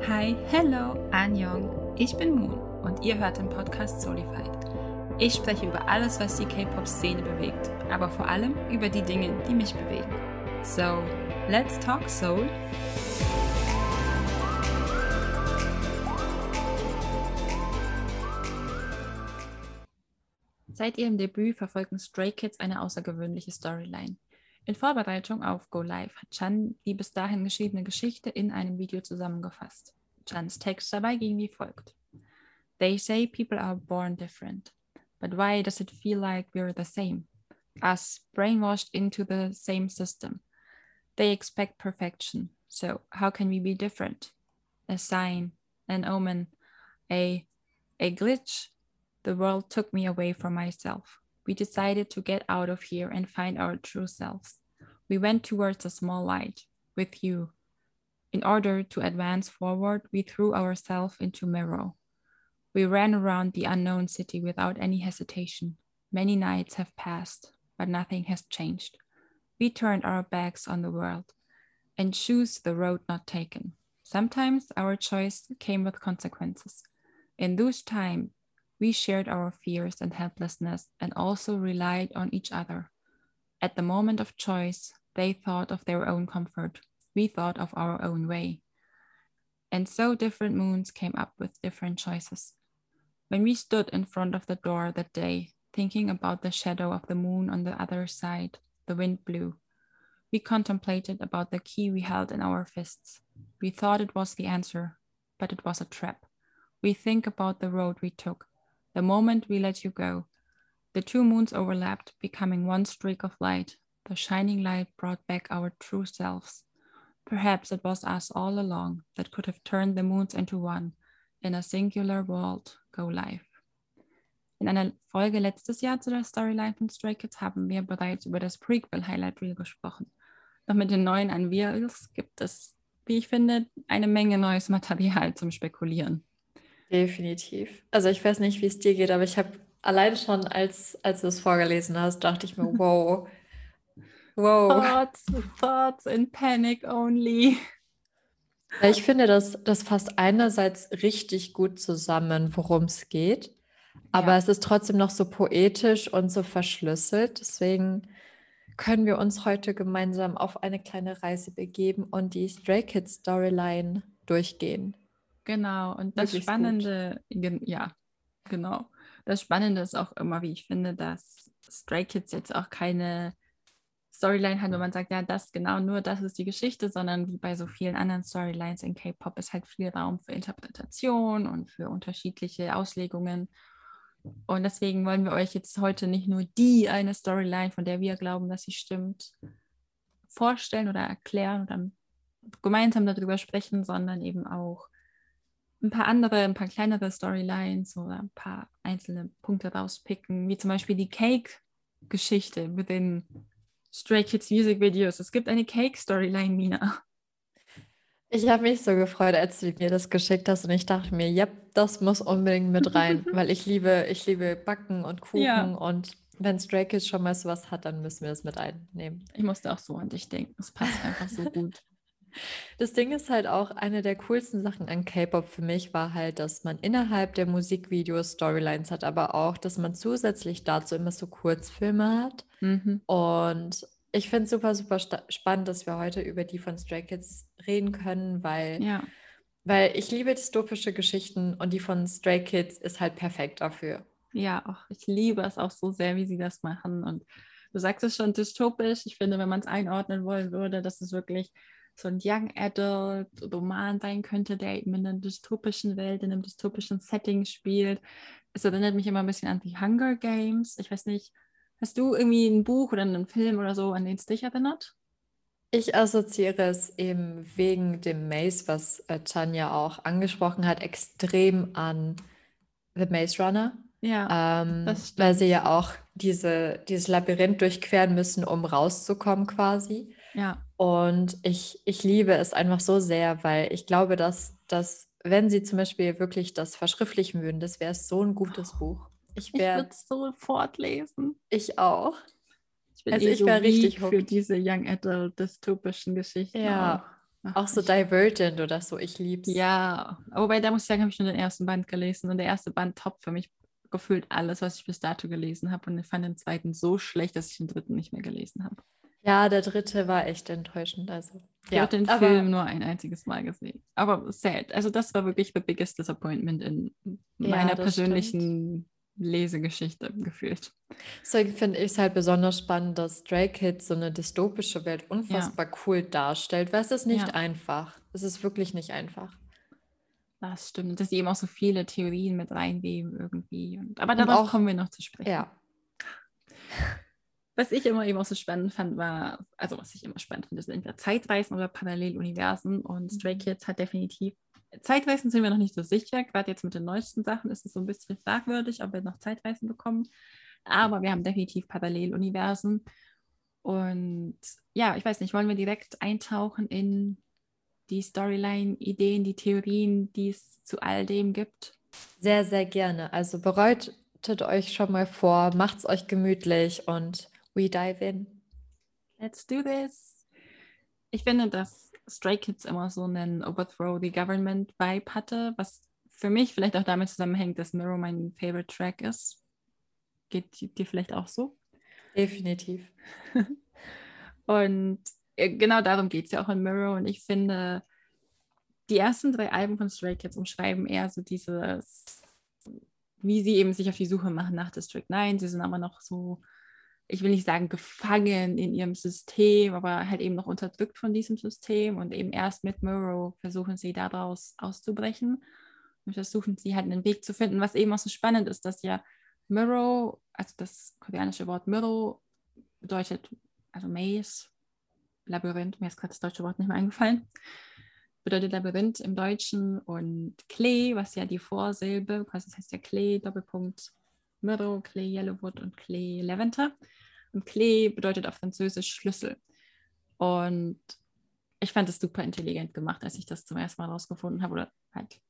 Hi, hello, Annyeong. Ich bin Moon und ihr hört den Podcast Soulified. Ich spreche über alles, was die K-Pop-Szene bewegt, aber vor allem über die Dinge, die mich bewegen. So, let's talk Soul. Seit ihrem Debüt verfolgen Stray Kids eine außergewöhnliche Storyline. In Vorbereitung auf Go Live hat Chan die bis dahin geschriebene Geschichte in einem Video zusammengefasst. Chans Text dabei ging wie folgt. They say people are born different, but why does it feel like we're the same? Us, brainwashed into the same system. They expect perfection, so how can we be different? A sign, an omen, a glitch. The world took me away from myself. We decided to get out of here and find our true selves. We went towards a small light with you. In order to advance forward, we threw ourselves into Mero. We ran around the unknown city without any hesitation. Many nights have passed, but nothing has changed. We turned our backs on the world and chose the road not taken. Sometimes our choice came with consequences. In those times, we shared our fears and helplessness and also relied on each other. At the moment of choice, they thought of their own comfort. We thought of our own way. And so different moons came up with different choices. When we stood in front of the door that day, thinking about the shadow of the moon on the other side, the wind blew. We contemplated about the key we held in our fists. We thought it was the answer, but it was a trap. We think about the road we took, the moment we let you go. The two moons overlapped, becoming one streak of light. The shining light brought back our true selves. Perhaps it was us all along that could have turned the moons into one, in a singular world, Go Live. In einer Folge letztes Jahr zu der Storyline von Stray Kids haben wir bereits über das Prequel-Highlight Reel gesprochen. Doch mit den neuen Unveils gibt es, wie ich finde, eine Menge neues Material zum Spekulieren. Definitiv. Also ich weiß nicht, wie es dir geht, aber ich habe allein schon, als du es vorgelesen hast, dachte ich mir, wow. Thoughts in panic only. Weil ich finde, das fasst einerseits richtig gut zusammen, worum es geht, aber es ist trotzdem noch so poetisch und so verschlüsselt. Deswegen können wir uns heute gemeinsam auf eine kleine Reise begeben und die Stray Kids Storyline durchgehen. Genau, und das Spannende, genau. Das Spannende ist auch immer, wie ich finde, dass Stray Kids jetzt auch keine Storyline hat, wo man sagt, ja, nur das ist die Geschichte, sondern wie bei so vielen anderen Storylines in K-Pop ist halt viel Raum für Interpretation und für unterschiedliche Auslegungen. Und deswegen wollen wir euch jetzt heute nicht nur eine Storyline, von der wir glauben, dass sie stimmt, vorstellen oder erklären oder gemeinsam darüber sprechen, sondern eben auch ein paar kleinere Storylines oder ein paar einzelne Punkte rauspicken, wie zum Beispiel die Cake-Geschichte mit den Stray Kids Music Videos. Es gibt eine Cake-Storyline, Mina. Ich habe mich so gefreut, als du mir das geschickt hast und ich dachte mir, ja, das muss unbedingt mit rein, weil ich liebe Backen und Kuchen und wenn Stray Kids schon mal sowas hat, dann müssen wir das mit einnehmen. Ich musste auch so an dich denken. Es passt einfach so gut. Das Ding ist halt auch, eine der coolsten Sachen an K-Pop für mich war halt, dass man innerhalb der Musikvideos Storylines hat, aber auch, dass man zusätzlich dazu immer so Kurzfilme hat. Und ich finde es super, super spannend, dass wir heute über die von Stray Kids reden können, weil ich liebe dystopische Geschichten und die von Stray Kids ist halt perfekt dafür. Ja, ich liebe es auch so sehr, wie sie das machen. Und du sagst es schon, dystopisch. Ich finde, wenn man es einordnen wollen würde, dass es wirklich so ein Young Adult Roman sein könnte, der eben in einer dystopischen Welt, in einem dystopischen Setting spielt. Es erinnert mich immer ein bisschen an die Hunger Games. Ich weiß nicht, hast du irgendwie ein Buch oder einen Film oder so, an den es dich erinnert? Ich assoziiere es eben wegen dem Maze, was Tanja auch angesprochen hat, extrem an The Maze Runner. Ja, weil sie ja auch dieses Labyrinth durchqueren müssen, um rauszukommen quasi. Ja. Und ich liebe es einfach so sehr, weil ich glaube, dass wenn sie zum Beispiel wirklich das verschriftlichen würden, das wäre so ein gutes Buch. Ich würde es sofort lesen. Ich auch. Ich bin ich wäre richtig für diese Young Adult dystopischen Geschichten. Ja, auch. Auch so Divergent oder so, ich lieb's. Ja, wobei da muss ich sagen, habe ich nur den ersten Band gelesen und der erste Band toppt für mich gefühlt alles, was ich bis dato gelesen habe und ich fand den zweiten so schlecht, dass ich den dritten nicht mehr gelesen habe. Ja, der dritte war echt enttäuschend. Also, Ich habe ja, den aber Film nur ein einziges Mal gesehen. Aber sad. Also das war wirklich the biggest disappointment in ja, meiner das stimmt. persönlichen Lesegeschichte gefühlt. Deswegen finde ich es halt besonders spannend, dass Stray Kids so eine dystopische Welt Ja, unfassbar cool darstellt, weil es ist nicht ja, einfach. Es ist wirklich nicht einfach. das stimmt. Dass sie eben auch so viele Theorien mit reinweben irgendwie. Aber Und darauf auch, kommen wir noch zu sprechen. ja, Was ich immer eben auch so spannend fand, war, also was ich immer spannend finde, sind entweder Zeitreisen oder Paralleluniversen. Und Stray Kids hat definitiv, Zeitreisen sind wir noch nicht so sicher. Gerade jetzt mit den neuesten Sachen ist es so ein bisschen fragwürdig, ob wir noch Zeitreisen bekommen. Aber wir haben definitiv Paralleluniversen. Und ja, ich weiß nicht, wollen wir direkt eintauchen in die Storyline-Ideen, die Theorien, die es zu all dem gibt? sehr, sehr gerne. Also bereitet euch schon mal vor, macht's euch gemütlich und we dive in. Let's do this. Ich finde, dass Stray Kids immer so einen Overthrow the Government Vibe hatte, was für mich vielleicht auch damit zusammenhängt, dass Mirror mein Favorite Track ist. Geht dir vielleicht auch so? Definitiv. Und genau darum geht es ja auch in Mirror. Und ich finde, die ersten 3 Alben von Stray Kids umschreiben eher so dieses, wie sie eben sich auf die Suche machen nach District 9. Sie sind aber noch so, ich will nicht sagen gefangen in ihrem System, aber halt eben noch unterdrückt von diesem System und eben erst mit Mirror versuchen sie daraus auszubrechen und versuchen sie halt einen Weg zu finden, was eben auch so spannend ist, dass ja Mirror, also das koreanische Wort Mirror bedeutet, also Maze, Labyrinth, mir ist gerade das deutsche Wort nicht mehr eingefallen, bedeutet Labyrinth im Deutschen und Klee, was ja die Vorsilbe, quasi das heißt ja Klee, Doppelpunkt Mirror, Klee Yellowwood und Klee Lavender. Und Klee bedeutet auf Französisch Schlüssel. Und ich fand es super intelligent gemacht, als ich das zum ersten Mal rausgefunden habe oder halt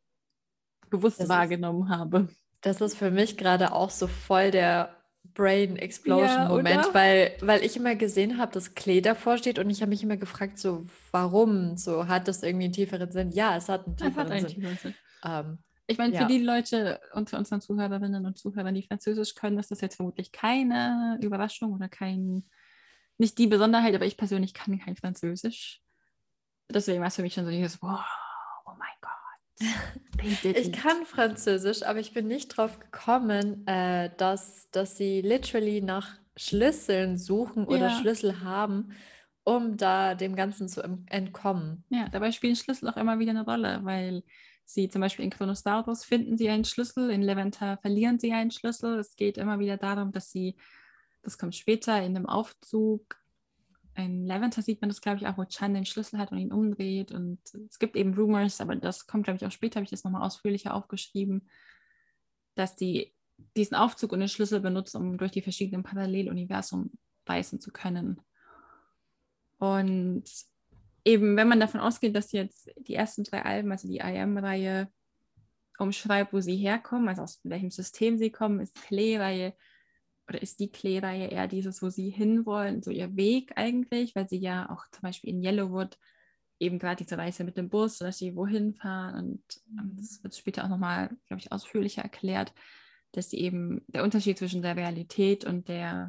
bewusst Das ist, wahrgenommen habe. das ist für mich gerade auch so voll der Brain Explosion Ja, Moment, oder? weil ich immer gesehen habe, dass Klee davor steht und ich habe mich immer gefragt, so warum? So hat das irgendwie einen tieferen Sinn? Ja, es hat einen Es hat tieferen einen Sinn. tieferen Sinn. Ähm, Ich meine, für ja, die Leute unter unseren Zuhörerinnen und Zuhörern, die Französisch können, ist das jetzt vermutlich keine Überraschung oder nicht die Besonderheit, aber ich persönlich kann kein Französisch. Deswegen war es für mich schon so dieses, wow, oh mein Gott, they did ich it. kann Französisch, aber ich bin nicht drauf gekommen, dass sie literally nach Schlüsseln suchen oder Ja, Schlüssel haben, um da dem Ganzen zu entkommen. ja, dabei spielen Schlüssel auch immer wieder eine Rolle, weil sie zum Beispiel in Chronosaurus finden sie einen Schlüssel, in Levanter verlieren sie einen Schlüssel. Es geht immer wieder darum, dass sie, das kommt später in einem Aufzug, in Levanter sieht man das, glaube ich, auch, wo Chan den Schlüssel hat und ihn umdreht. Und es gibt eben Rumors, aber das kommt, glaube ich, auch später, habe ich das nochmal ausführlicher aufgeschrieben, dass die diesen Aufzug und den Schlüssel benutzen, um durch die verschiedenen Paralleluniversen reisen zu können. Und eben, wenn man davon ausgeht, dass jetzt die ersten 3 Alben, also die IM-Reihe, umschreibt, wo sie herkommen, also aus welchem System sie kommen, ist Klee-Reihe oder ist die Klee-Reihe eher dieses, wo sie hinwollen, so ihr Weg eigentlich, weil sie ja auch zum Beispiel in Yellowwood eben gerade diese Reise mit dem Bus, dass sie wohin fahren und das wird später auch nochmal, glaube ich, ausführlicher erklärt, dass sie eben der Unterschied zwischen der Realität und der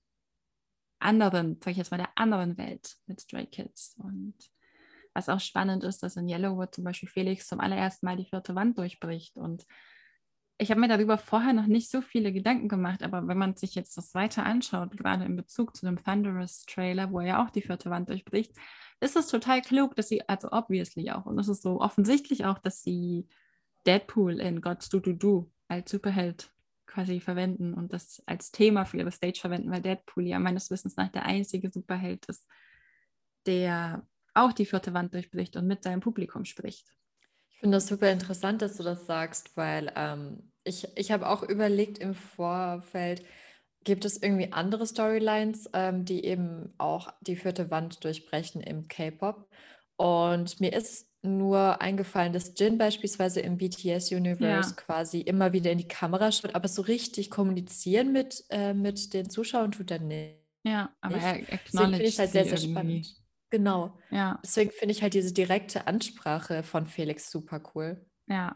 anderen, sag ich jetzt mal, der anderen Welt mit Stray Kids. Und was auch spannend ist, dass in Yellowwood zum Beispiel Felix zum allerersten Mal die 4. Wand durchbricht. Und ich habe mir darüber vorher noch nicht so viele Gedanken gemacht, aber wenn man sich jetzt das weiter anschaut, gerade in Bezug zu dem Thunderous-Trailer, wo er ja auch die 4. Wand durchbricht, ist es total klug, dass sie, also obviously auch, und es ist so offensichtlich auch, dass sie Deadpool in God's Do als Superheld quasi verwenden und das als Thema für ihre Stage verwenden, weil Deadpool ja meines Wissens nach der einzige Superheld ist, der auch die 4. Wand durchbricht und mit seinem Publikum spricht. Ich finde das super interessant, dass du das sagst, weil ich habe auch überlegt im Vorfeld, gibt es irgendwie andere Storylines, die eben auch die 4. Wand durchbrechen im K-Pop? Und mir ist nur eingefallen, dass Jin beispielsweise im BTS-Universe Ja, quasi immer wieder in die Kamera schaut, aber so richtig kommunizieren mit den Zuschauern tut er ja, aber nicht. er Deswegen finde ich es acknowledged halt sehr, sie sehr irgendwie. spannend. Genau. Ja. Deswegen finde ich halt diese direkte Ansprache von Felix super cool. Ja.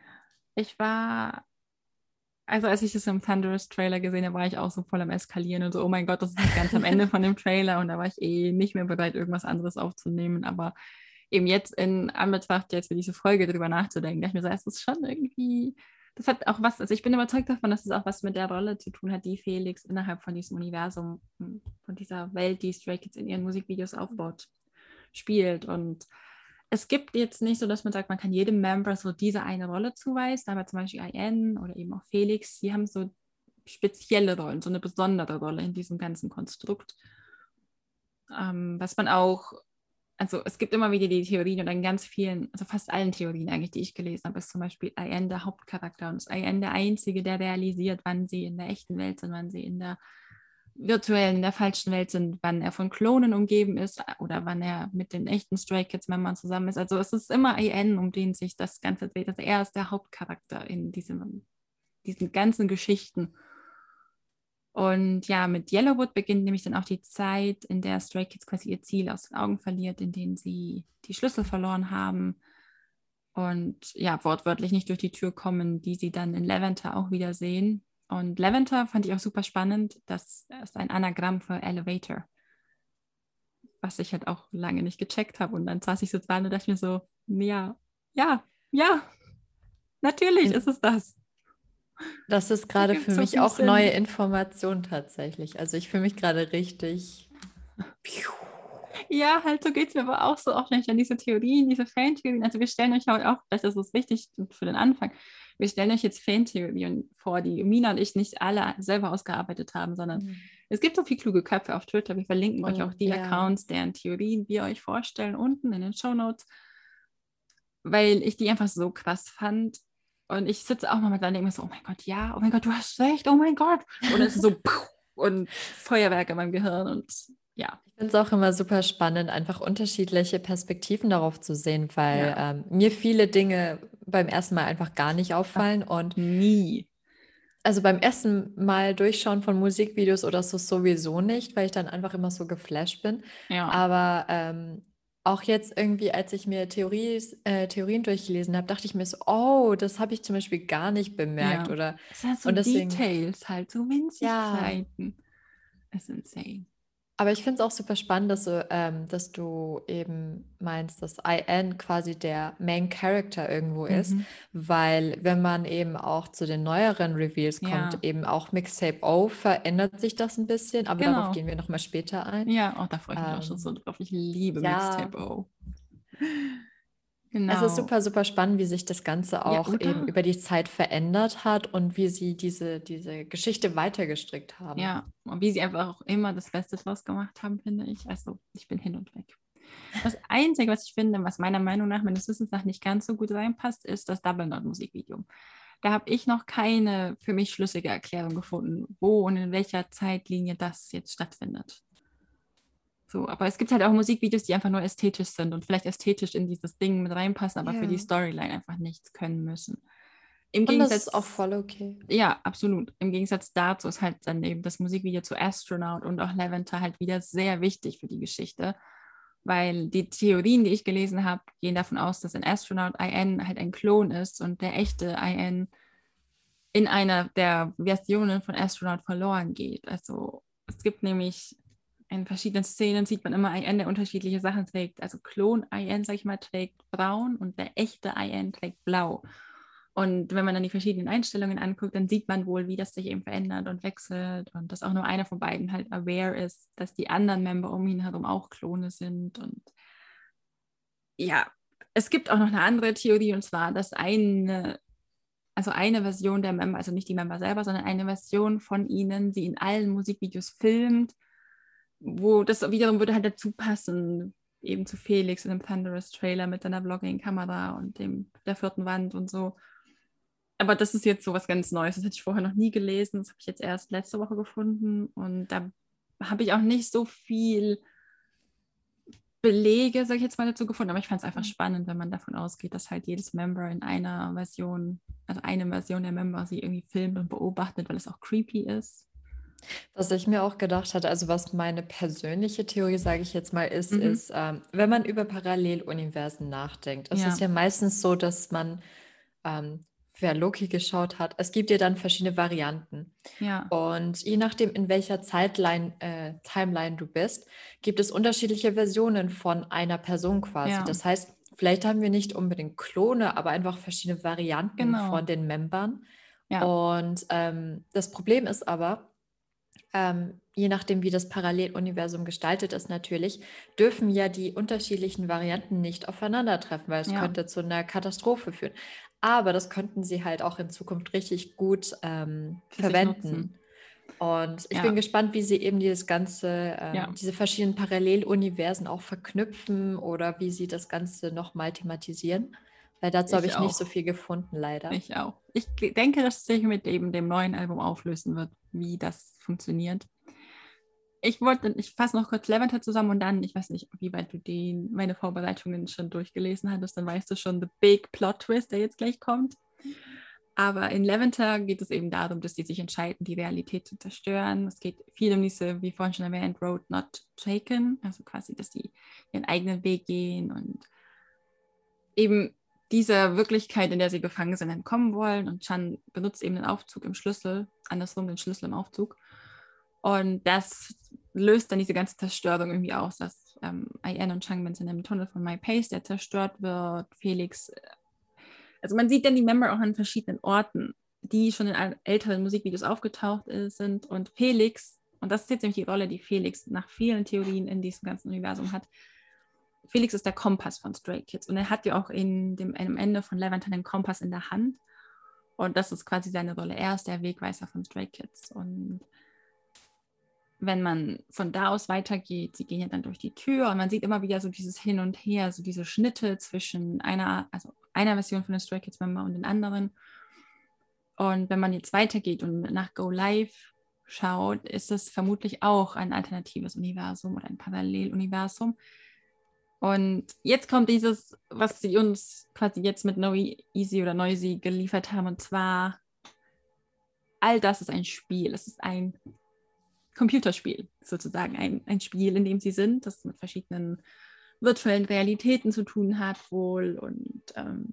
Also als ich das im Thunderous-Trailer gesehen habe, war ich auch so voll am Eskalieren und so, oh mein Gott, das ist halt ganz am Ende von dem Trailer und da war ich nicht mehr bereit, irgendwas anderes aufzunehmen. Aber eben jetzt in Anbetracht, jetzt für diese Folge drüber nachzudenken, dachte ich mir so, es ist schon irgendwie, das hat auch was, also ich bin überzeugt davon, dass es auch was mit der Rolle zu tun hat, die Felix innerhalb von diesem Universum, von dieser Welt, die Stray Kids in ihren Musikvideos aufbaut, spielt. Und es gibt jetzt nicht so, dass man sagt, man kann jedem Member so diese eine Rolle zuweisen, aber zum Beispiel IN oder eben auch Felix, die haben so spezielle Rollen, so eine besondere Rolle in diesem ganzen Konstrukt. Was man auch, also es gibt immer wieder die Theorien und in ganz vielen, also fast allen Theorien eigentlich, die ich gelesen habe, ist zum Beispiel IN der Hauptcharakter und ist IN der Einzige, der realisiert, wann sie in der echten Welt sind, wann sie in der virtuellen, in der falschen Welt sind, wann er von Klonen umgeben ist oder wann er mit den echten Stray Kids-Membern zusammen ist. Also es ist immer IN, um den sich das Ganze dreht. Also er ist der Hauptcharakter in diesen ganzen Geschichten. Und ja, mit Yellowwood beginnt nämlich dann auch die Zeit, in der Stray Kids quasi ihr Ziel aus den Augen verliert, in denen sie die Schlüssel verloren haben und ja, wortwörtlich nicht durch die Tür kommen, die sie dann in Lavender auch wieder sehen. Und Lavender fand ich auch super spannend. Das ist ein Anagramm für Elevator, was ich halt auch lange nicht gecheckt habe. Und dann saß ich so dran und dachte mir so, ja, ja, ja, natürlich ist es das. Das ist Das gerade gibt für so mich viel auch neue Sinn. Information tatsächlich. Also ich fühle mich gerade richtig. Ja, halt so geht es mir aber auch so, auch wenn ich an diese Theorien, diese Fantheorien, also wir stellen euch halt auch, vielleicht ist es wichtig für den Anfang, wir stellen euch jetzt Fantheorien vor, die Mina und ich nicht alle selber ausgearbeitet haben, sondern es gibt so viele kluge Köpfe auf Twitter, wir verlinken euch auch Und die ja, Accounts, deren Theorien wir euch vorstellen, unten in den Shownotes, weil ich die einfach so krass fand. Und ich sitze auch mal mit da und denke mir so, oh mein Gott, ja, oh mein Gott, du hast recht, oh mein Gott. Und es ist so und Feuerwerk in meinem Gehirn und ja. ich finde es auch immer super spannend, einfach unterschiedliche Perspektiven darauf zu sehen, weil Ja. mir viele Dinge beim ersten Mal einfach gar nicht Ach, auffallen. Und nie. also beim ersten Mal durchschauen von Musikvideos oder so sowieso nicht, weil ich dann einfach immer so geflasht bin. Ja, Aber auch jetzt irgendwie, als ich mir Theorien durchgelesen habe, dachte ich mir so, oh, das habe ich zum Beispiel gar nicht bemerkt. ja. Oder Es sind so und deswegen, Details, halt so ja. Winzigkeiten. Das ist insane. Aber ich finde es auch super spannend, dass du eben meinst, dass IN quasi der Main Character irgendwo ist, Mhm. weil wenn man eben auch zu den neueren Reveals kommt, Ja, eben auch Mixtape O, verändert sich das ein bisschen, aber darauf genau. gehen wir nochmal später ein. Ja, oh, da freue ich mich auch schon so Ähm, drauf. Ich liebe ja, Mixtape O. es ist Genau. super, super spannend, wie sich das Ganze Ja, auch eben oder? über die Zeit verändert hat und wie sie diese Geschichte weitergestrickt haben. Ja, und wie sie einfach auch immer das Beste draus gemacht haben, finde ich. Also, ich bin hin und weg. Das Einzige, was ich finde, was meiner Meinung nach, meines Wissens nach nicht ganz so gut reinpasst, ist das Double Knot Musikvideo. Da habe ich noch keine für mich schlüssige Erklärung gefunden, wo und in welcher Zeitlinie das jetzt stattfindet. So, aber es gibt halt auch Musikvideos, die einfach nur ästhetisch sind und vielleicht ästhetisch in dieses Ding mit reinpassen, aber für die Ja. Storyline einfach nichts können müssen. Im Und das ist auch Gegensatz, voll okay. ja, absolut. Im Gegensatz dazu ist halt dann eben das Musikvideo zu Astronaut und auch Lavender halt wieder sehr wichtig für die Geschichte, weil die Theorien, die ich gelesen habe, gehen davon aus, dass ein Astronaut IN halt ein Klon ist und der echte IN in einer der Versionen von Astronaut verloren geht. Also es gibt nämlich in verschiedenen Szenen sieht man immer IN, der unterschiedliche Sachen trägt. Also Klon IN, sag ich mal, trägt braun und der echte IN trägt blau. Und wenn man dann die verschiedenen Einstellungen anguckt, dann sieht man wohl, wie das sich eben verändert und wechselt und dass auch nur einer von beiden halt aware ist, dass die anderen Member um ihn herum auch Klone sind. Und ja, es gibt auch noch eine andere Theorie und zwar, dass eine Version der Member, also nicht die Member selber, sondern eine Version von ihnen, sie in allen Musikvideos filmt, wo das wiederum würde halt dazu passen, eben zu Felix in dem Thunderous Trailer mit seiner Vlogging-Kamera und der vierten Wand und so. Aber das ist jetzt so was ganz Neues. Das hätte ich vorher noch nie gelesen. Das habe ich jetzt erst letzte Woche gefunden. Und da habe ich auch nicht so viel Belege, sage ich jetzt mal, dazu gefunden. Aber ich fand es einfach spannend, wenn man davon ausgeht, dass halt jedes Member in einer Version, also eine Version der Member sie irgendwie filmt und beobachtet, weil es auch creepy ist. Was ich mir auch gedacht hatte, also was meine persönliche Theorie, sage ich jetzt mal, ist, Mhm. wenn man über Paralleluniversen nachdenkt, es ist Ja, ja meistens so, dass man, wer Loki geschaut hat, es gibt ja dann verschiedene Varianten. ja, Und je nachdem, in welcher Timeline du bist, gibt es unterschiedliche Versionen von einer Person quasi. ja, Das heißt, vielleicht haben wir nicht unbedingt Klone, aber einfach verschiedene Varianten genau. von den Membern. Ja, Und das Problem ist aber, je nachdem, wie das Paralleluniversum gestaltet ist natürlich, dürfen ja die unterschiedlichen Varianten nicht aufeinandertreffen, weil es ja, könnte zu einer Katastrophe führen. Aber das könnten sie halt auch in Zukunft richtig gut für sich nutzen. verwenden. Und ich bin Ja, gespannt, wie sie eben dieses ganze, ja, diese verschiedenen Paralleluniversen auch verknüpfen oder wie sie das Ganze nochmal thematisieren. Weil dazu habe ich ich nicht so auch. viel gefunden, leider. Ich auch. Ich denke, dass es sich mit eben dem neuen Album auflösen wird, wie das funktioniert. Ich fasse noch kurz Lavender zusammen und dann, ich weiß nicht, wie weit du meine Vorbereitungen schon durchgelesen hattest, dann weißt du schon, the big Plot Twist, der jetzt gleich kommt. Aber in Lavender geht es eben darum, dass die sich entscheiden, die Realität zu zerstören. Es geht viel um diese, wie vorhin schon erwähnt, Road Not Taken, also quasi, dass sie ihren eigenen Weg gehen und eben dieser Wirklichkeit, in der sie gefangen sind, entkommen wollen. Und Chan benutzt eben den Aufzug im Schlüssel, andersrum den Schlüssel im Aufzug. Und das löst dann diese ganze Zerstörung irgendwie aus, dass IN und Changmin sind im Tunnel von My Pace, der zerstört wird. Felix, also man sieht dann die Member auch an verschiedenen Orten, die schon in älteren Musikvideos aufgetaucht sind. Und Felix, und das ist jetzt nämlich die Rolle, die Felix nach vielen Theorien in diesem ganzen Universum hat, Felix ist der Kompass von Stray Kids und er hat ja auch am Ende von Levanter den Kompass in der Hand und das ist quasi seine Rolle. Er ist der Wegweiser von Stray Kids und wenn man von da aus weitergeht, sie gehen ja dann durch die Tür und man sieht immer wieder so dieses Hin und Her, so diese Schnitte zwischen einer Version von den Stray Kids Member und den anderen. Und wenn man jetzt weitergeht und nach Go Live schaut, ist es vermutlich auch ein alternatives Universum oder ein Paralleluniversum. Und jetzt kommt dieses, was sie uns quasi jetzt mit No Easy oder Noisy geliefert haben, und zwar, all das ist ein Spiel. Es ist ein Computerspiel, sozusagen ein Spiel, in dem sie sind, das mit verschiedenen virtuellen Realitäten zu tun hat wohl. Und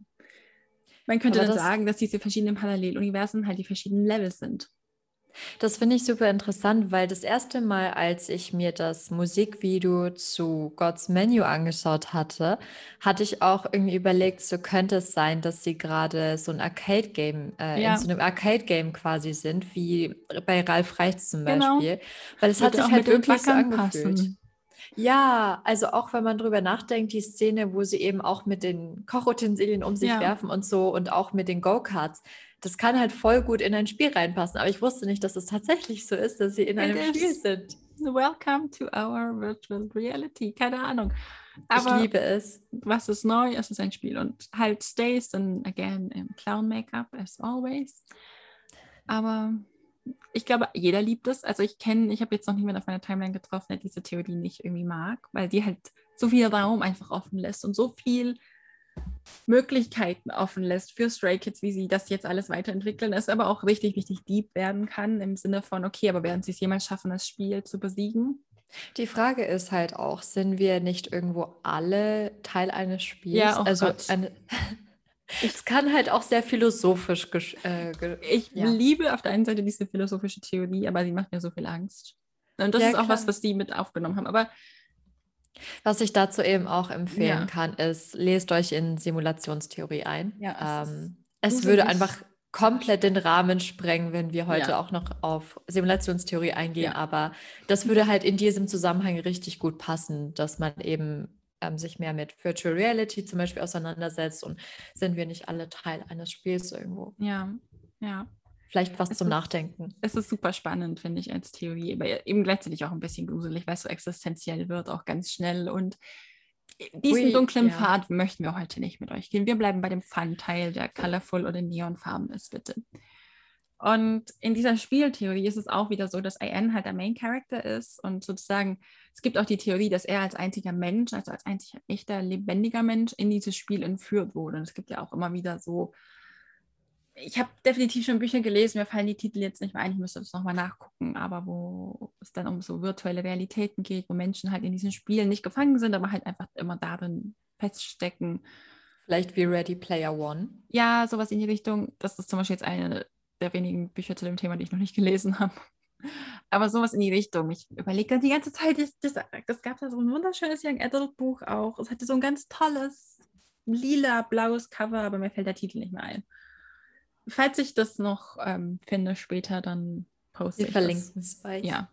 man könnte Aber dann das sagen, dass diese verschiedenen Paralleluniversen halt die verschiedenen Levels sind. Das finde ich super interessant, weil das erste Mal, als ich mir das Musikvideo zu God's Menu angeschaut hatte, hatte ich auch irgendwie überlegt, so könnte es sein, dass sie gerade so ein Arcade-Game, in Ja, so einem Arcade-Game quasi sind, wie bei Ralf Reichts zum genau. Beispiel. Weil es hat Würde sich auch halt mit den wirklich so Backern angefühlt. passen. Ja, also auch wenn man drüber nachdenkt, die Szene, wo sie eben auch mit den Kochutensilien um sich Ja, werfen und so und auch mit den Go-Karts, das kann halt voll gut in ein Spiel reinpassen. Aber ich wusste nicht, dass es tatsächlich so ist, dass sie in it einem Spiel is. sind. Welcome to our virtual reality. Keine Ahnung. Ich Aber liebe es. was ist neu? Es ist ein Spiel und halt stays dann again im Clown-Make-up as always. Aber ich glaube, jeder liebt es. Also ich habe jetzt noch niemanden auf meiner Timeline getroffen, der diese Theorie nicht irgendwie mag, weil die halt so viel Raum einfach offen lässt und so viel Möglichkeiten offen lässt für Stray Kids, wie sie das jetzt alles weiterentwickeln. Es aber auch richtig, richtig deep werden kann im Sinne von, okay, aber werden sie es jemals schaffen, das Spiel zu besiegen? Die Frage ist halt auch, sind wir nicht irgendwo alle Teil eines Ja, Spiels? oh Also Gott. es kann halt auch sehr philosophisch, Ich ja. liebe auf der einen Seite diese philosophische Theorie, aber sie macht mir so viel Angst. Und das Ja, ist auch klar. was sie mit aufgenommen haben. Aber Was ich dazu eben auch empfehlen ja, kann, ist, lest euch in Simulationstheorie ein. ja, es ist Es würde einfach gruselig. komplett den Rahmen sprengen, wenn wir heute Ja, auch noch auf Simulationstheorie eingehen, ja, aber das würde halt in diesem Zusammenhang richtig gut passen, dass man eben sich mehr mit Virtual Reality zum Beispiel auseinandersetzt und sind wir nicht alle Teil eines Spiels irgendwo. ja, ja. Vielleicht was Es zum ist, Nachdenken. es ist super spannend, finde ich, als Theorie, aber eben gleichzeitig auch ein bisschen gruselig, weil es so existenziell wird, auch ganz schnell. Und diesen Ui, dunklen ja. Pfad möchten wir heute nicht mit euch gehen. Wir bleiben bei dem Fun-Teil, der colorful oder neonfarben ist, bitte. Und in dieser Spieltheorie ist es auch wieder so, dass IN halt der Main Character ist und sozusagen, es gibt auch die Theorie, dass er als einziger Mensch, also als einziger echter, lebendiger Mensch in dieses Spiel entführt wurde. Und es gibt ja auch immer wieder so ich habe definitiv schon Bücher gelesen, mir fallen die Titel jetzt nicht mehr ein, ich müsste das nochmal nachgucken, aber wo es dann um so virtuelle Realitäten geht, wo Menschen halt in diesen Spielen nicht gefangen sind, aber halt einfach immer darin feststecken. Vielleicht wie Ready Player One. Ja, sowas in die Richtung. Das ist zum Beispiel jetzt eine der wenigen Bücher zu dem Thema, die ich noch nicht gelesen habe. Aber sowas in die Richtung. Ich überlege dann die ganze Zeit, das gab da so ein wunderschönes Young Adult Buch auch. Es hatte so ein ganz tolles lila, blaues Cover, aber mir fällt der Titel nicht mehr ein. Falls ich das noch finde später, dann poste Wir ich das. verlinken es bei. Ja.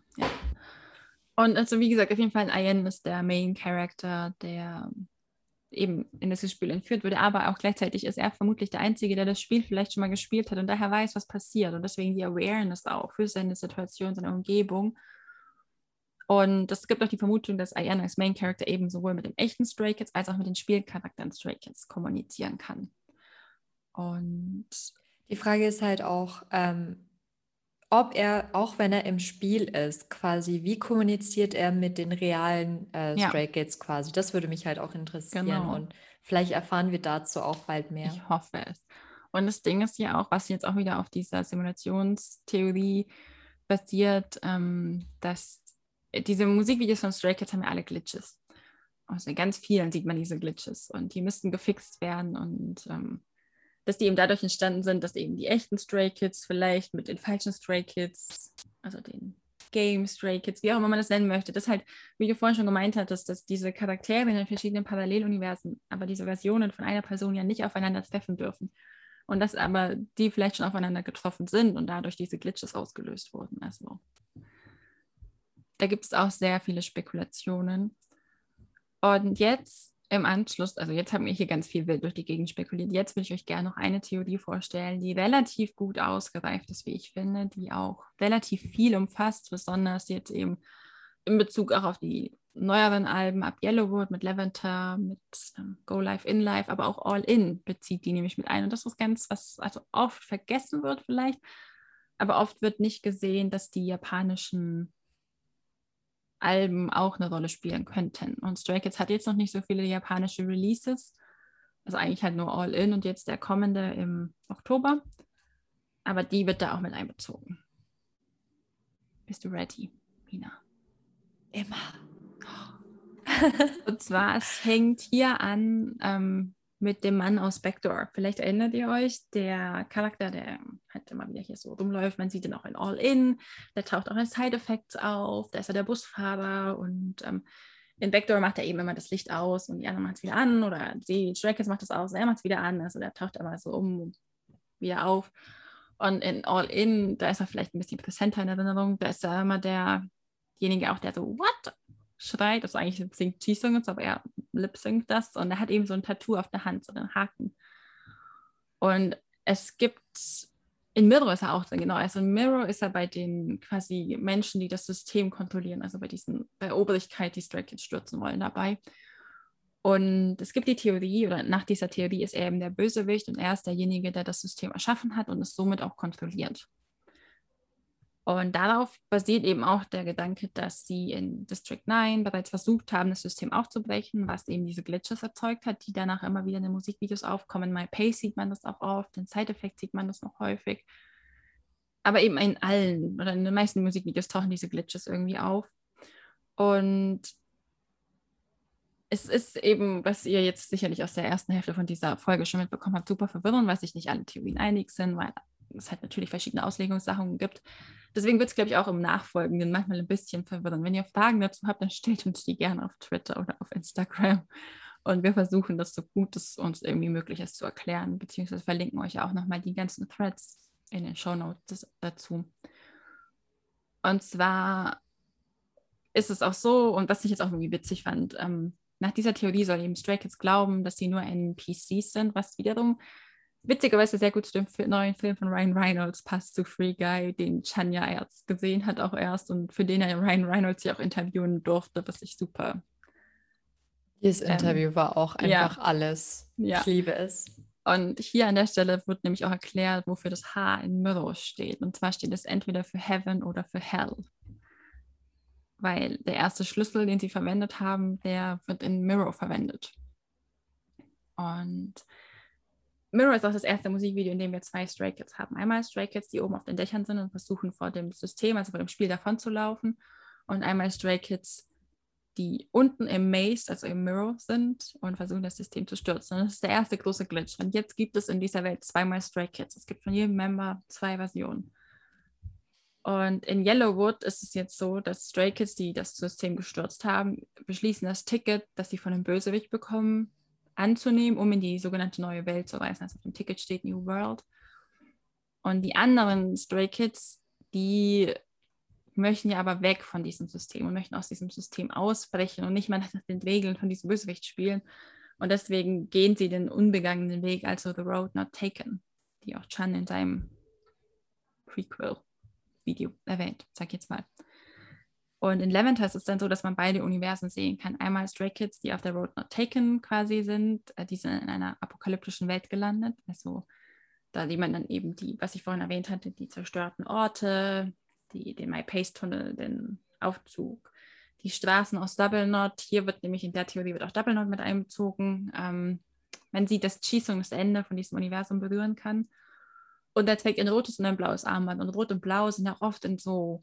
Und also wie gesagt, auf jeden Fall Ian ist der Main Character, der eben in das Spiel entführt wurde, aber auch gleichzeitig ist er vermutlich der Einzige, der das Spiel vielleicht schon mal gespielt hat und daher weiß, was passiert und deswegen die Awareness auch für seine Situation, seine Umgebung. Und es gibt auch die Vermutung, dass Ian als Main Character eben sowohl mit dem echten Stray Kids als auch mit den Spielcharakteren Stray Kids kommunizieren kann. Und die Frage ist halt auch, ob er, auch wenn er im Spiel ist, quasi, wie kommuniziert er mit den realen Stray Kids quasi? Das würde mich halt auch interessieren. Genau. Und vielleicht erfahren wir dazu auch bald mehr. Ich hoffe es. Und das Ding ist ja auch, was jetzt auch wieder auf dieser Simulationstheorie basiert, dass diese Musikvideos von Stray Kids haben ja alle Glitches. Also in ganz vielen sieht man diese Glitches und die müssten gefixt werden und dass die eben dadurch entstanden sind, dass eben die echten Stray Kids vielleicht mit den falschen Stray Kids, also den Game Stray Kids, wie auch immer man das nennen möchte, das halt, wie du vorhin schon gemeint hattest, dass diese Charaktere in den verschiedenen Paralleluniversen, aber diese Versionen von einer Person ja nicht aufeinander treffen dürfen. Und dass aber die vielleicht schon aufeinander getroffen sind und dadurch diese Glitches ausgelöst wurden. Also da gibt es auch sehr viele Spekulationen. Und jetzt im Anschluss, also jetzt haben wir hier ganz viel wild durch die Gegend spekuliert. Jetzt würde ich euch gerne noch eine Theorie vorstellen, die relativ gut ausgereift ist, wie ich finde, die auch relativ viel umfasst, besonders jetzt eben in Bezug auch auf die neueren Alben ab Yellowwood mit Lavender, mit Go Live In Live, aber auch All In bezieht die nämlich mit ein. Und das ist ganz, was also oft vergessen wird vielleicht, aber oft wird nicht gesehen, dass die japanischen Alben auch eine Rolle spielen könnten. Und Stray Kids hat jetzt noch nicht so viele japanische Releases, also eigentlich halt nur All In und jetzt der kommende im Oktober, aber die wird da auch mit einbezogen. Bist du ready, Mina? Immer. Und zwar, es fängt hier an mit dem Mann aus Backdoor. Vielleicht erinnert ihr euch, der Charakter, der halt immer wieder hier so rumläuft, man sieht ihn auch in All In, der taucht auch in Side Effects auf, da ist er der Busfahrer und in Backdoor macht er eben immer das Licht aus und die anderen machen es wieder an oder die Stray Kids macht es aus und er macht es wieder an, also der taucht immer so und wieder auf. Und in All In, da ist er vielleicht ein bisschen präsenter in Erinnerung, da ist er immer derjenige auch, der so, what? Schreit, also eigentlich singt G-Songs, aber er lip-singt das und er hat eben so ein Tattoo auf der Hand, so einen Haken. Und es gibt, in Mirror ist er auch drin, genau, also in Mirror ist er bei den quasi Menschen, die das System kontrollieren, also bei Obrigkeit, die Stray Kids stürzen wollen dabei. Und es gibt die Theorie, oder nach dieser Theorie ist er eben der Bösewicht und er ist derjenige, der das System erschaffen hat und es somit auch kontrolliert. Und darauf basiert eben auch der Gedanke, dass sie in District 9 bereits versucht haben, das System aufzubrechen, was eben diese Glitches erzeugt hat, die danach immer wieder in den Musikvideos aufkommen. In My Pace sieht man das auch oft, in Side Effects sieht man das noch häufig. Aber eben in allen oder in den meisten Musikvideos tauchen diese Glitches irgendwie auf. Und es ist eben, was ihr jetzt sicherlich aus der ersten Hälfte von dieser Folge schon mitbekommen habt, super verwirrend, weil sich nicht alle Theorien einig sind, weil es halt natürlich verschiedene Auslegungssachen gibt. Deswegen wird es, glaube ich, auch im Nachfolgenden manchmal ein bisschen verwirrend. Wenn ihr Fragen dazu habt, dann stellt uns die gerne auf Twitter oder auf Instagram. Und wir versuchen das so gut es uns irgendwie möglich ist zu erklären, beziehungsweise verlinken euch auch nochmal die ganzen Threads in den Shownotes dazu. Und zwar ist es auch so, und was ich jetzt auch irgendwie witzig fand, nach dieser Theorie soll eben Stray Kids glauben, dass sie nur NPCs sind, was wiederum witzigerweise sehr gut zu dem neuen Film von Ryan Reynolds passt, zu Free Guy, den Chanya erst gesehen hat auch erst und für den er Ryan Reynolds ja auch interviewen durfte, was ich super. Dieses Interview war auch einfach alles. Ja. Ich liebe es. Und hier an der Stelle wird nämlich auch erklärt, wofür das H in Mirror steht. Und zwar steht es entweder für Heaven oder für Hell. Weil der erste Schlüssel, den sie verwendet haben, der wird in Mirror verwendet. Und Mirror ist auch das erste Musikvideo, in dem wir 2 Stray Kids haben. Einmal Stray Kids, die oben auf den Dächern sind und versuchen vor dem System, also vor dem Spiel davon zu laufen. Und einmal Stray Kids, die unten im Maze, also im Mirror sind und versuchen, das System zu stürzen. Und das ist der erste große Glitch. Und jetzt gibt es in dieser Welt 2-mal Stray Kids. Es gibt von jedem Member 2 Versionen. Und in Yellowwood ist es jetzt so, dass Stray Kids, die das System gestürzt haben, beschließen, das Ticket, das sie von dem Bösewicht bekommen, anzunehmen, um in die sogenannte neue Welt zu reisen. Also auf dem Ticket steht New World. Und die anderen Stray Kids, die möchten ja aber weg von diesem System und möchten aus diesem System ausbrechen und nicht mal nach den Regeln von diesem Bösewicht spielen. Und deswegen gehen sie den unbegangenen Weg, also The Road Not Taken, die auch Chan in seinem Prequel-Video erwähnt, sag ich jetzt mal. Und in Lavender ist es dann so, dass man beide Universen sehen kann. Einmal Stray Kids, die auf der Road Not Taken quasi sind, die sind in einer apokalyptischen Welt gelandet. Also da sieht man dann eben die, was ich vorhin erwähnt hatte, die zerstörten Orte, den My-Pace-Tunnel, den Aufzug, die Straßen aus Double Knot. Hier wird nämlich in der Theorie wird auch Double Knot mit einbezogen. Man sieht, dass Chisung das Ende von diesem Universum berühren kann. Und er trägt ein rotes und ein blaues Armband. Und Rot und Blau sind auch oft in so,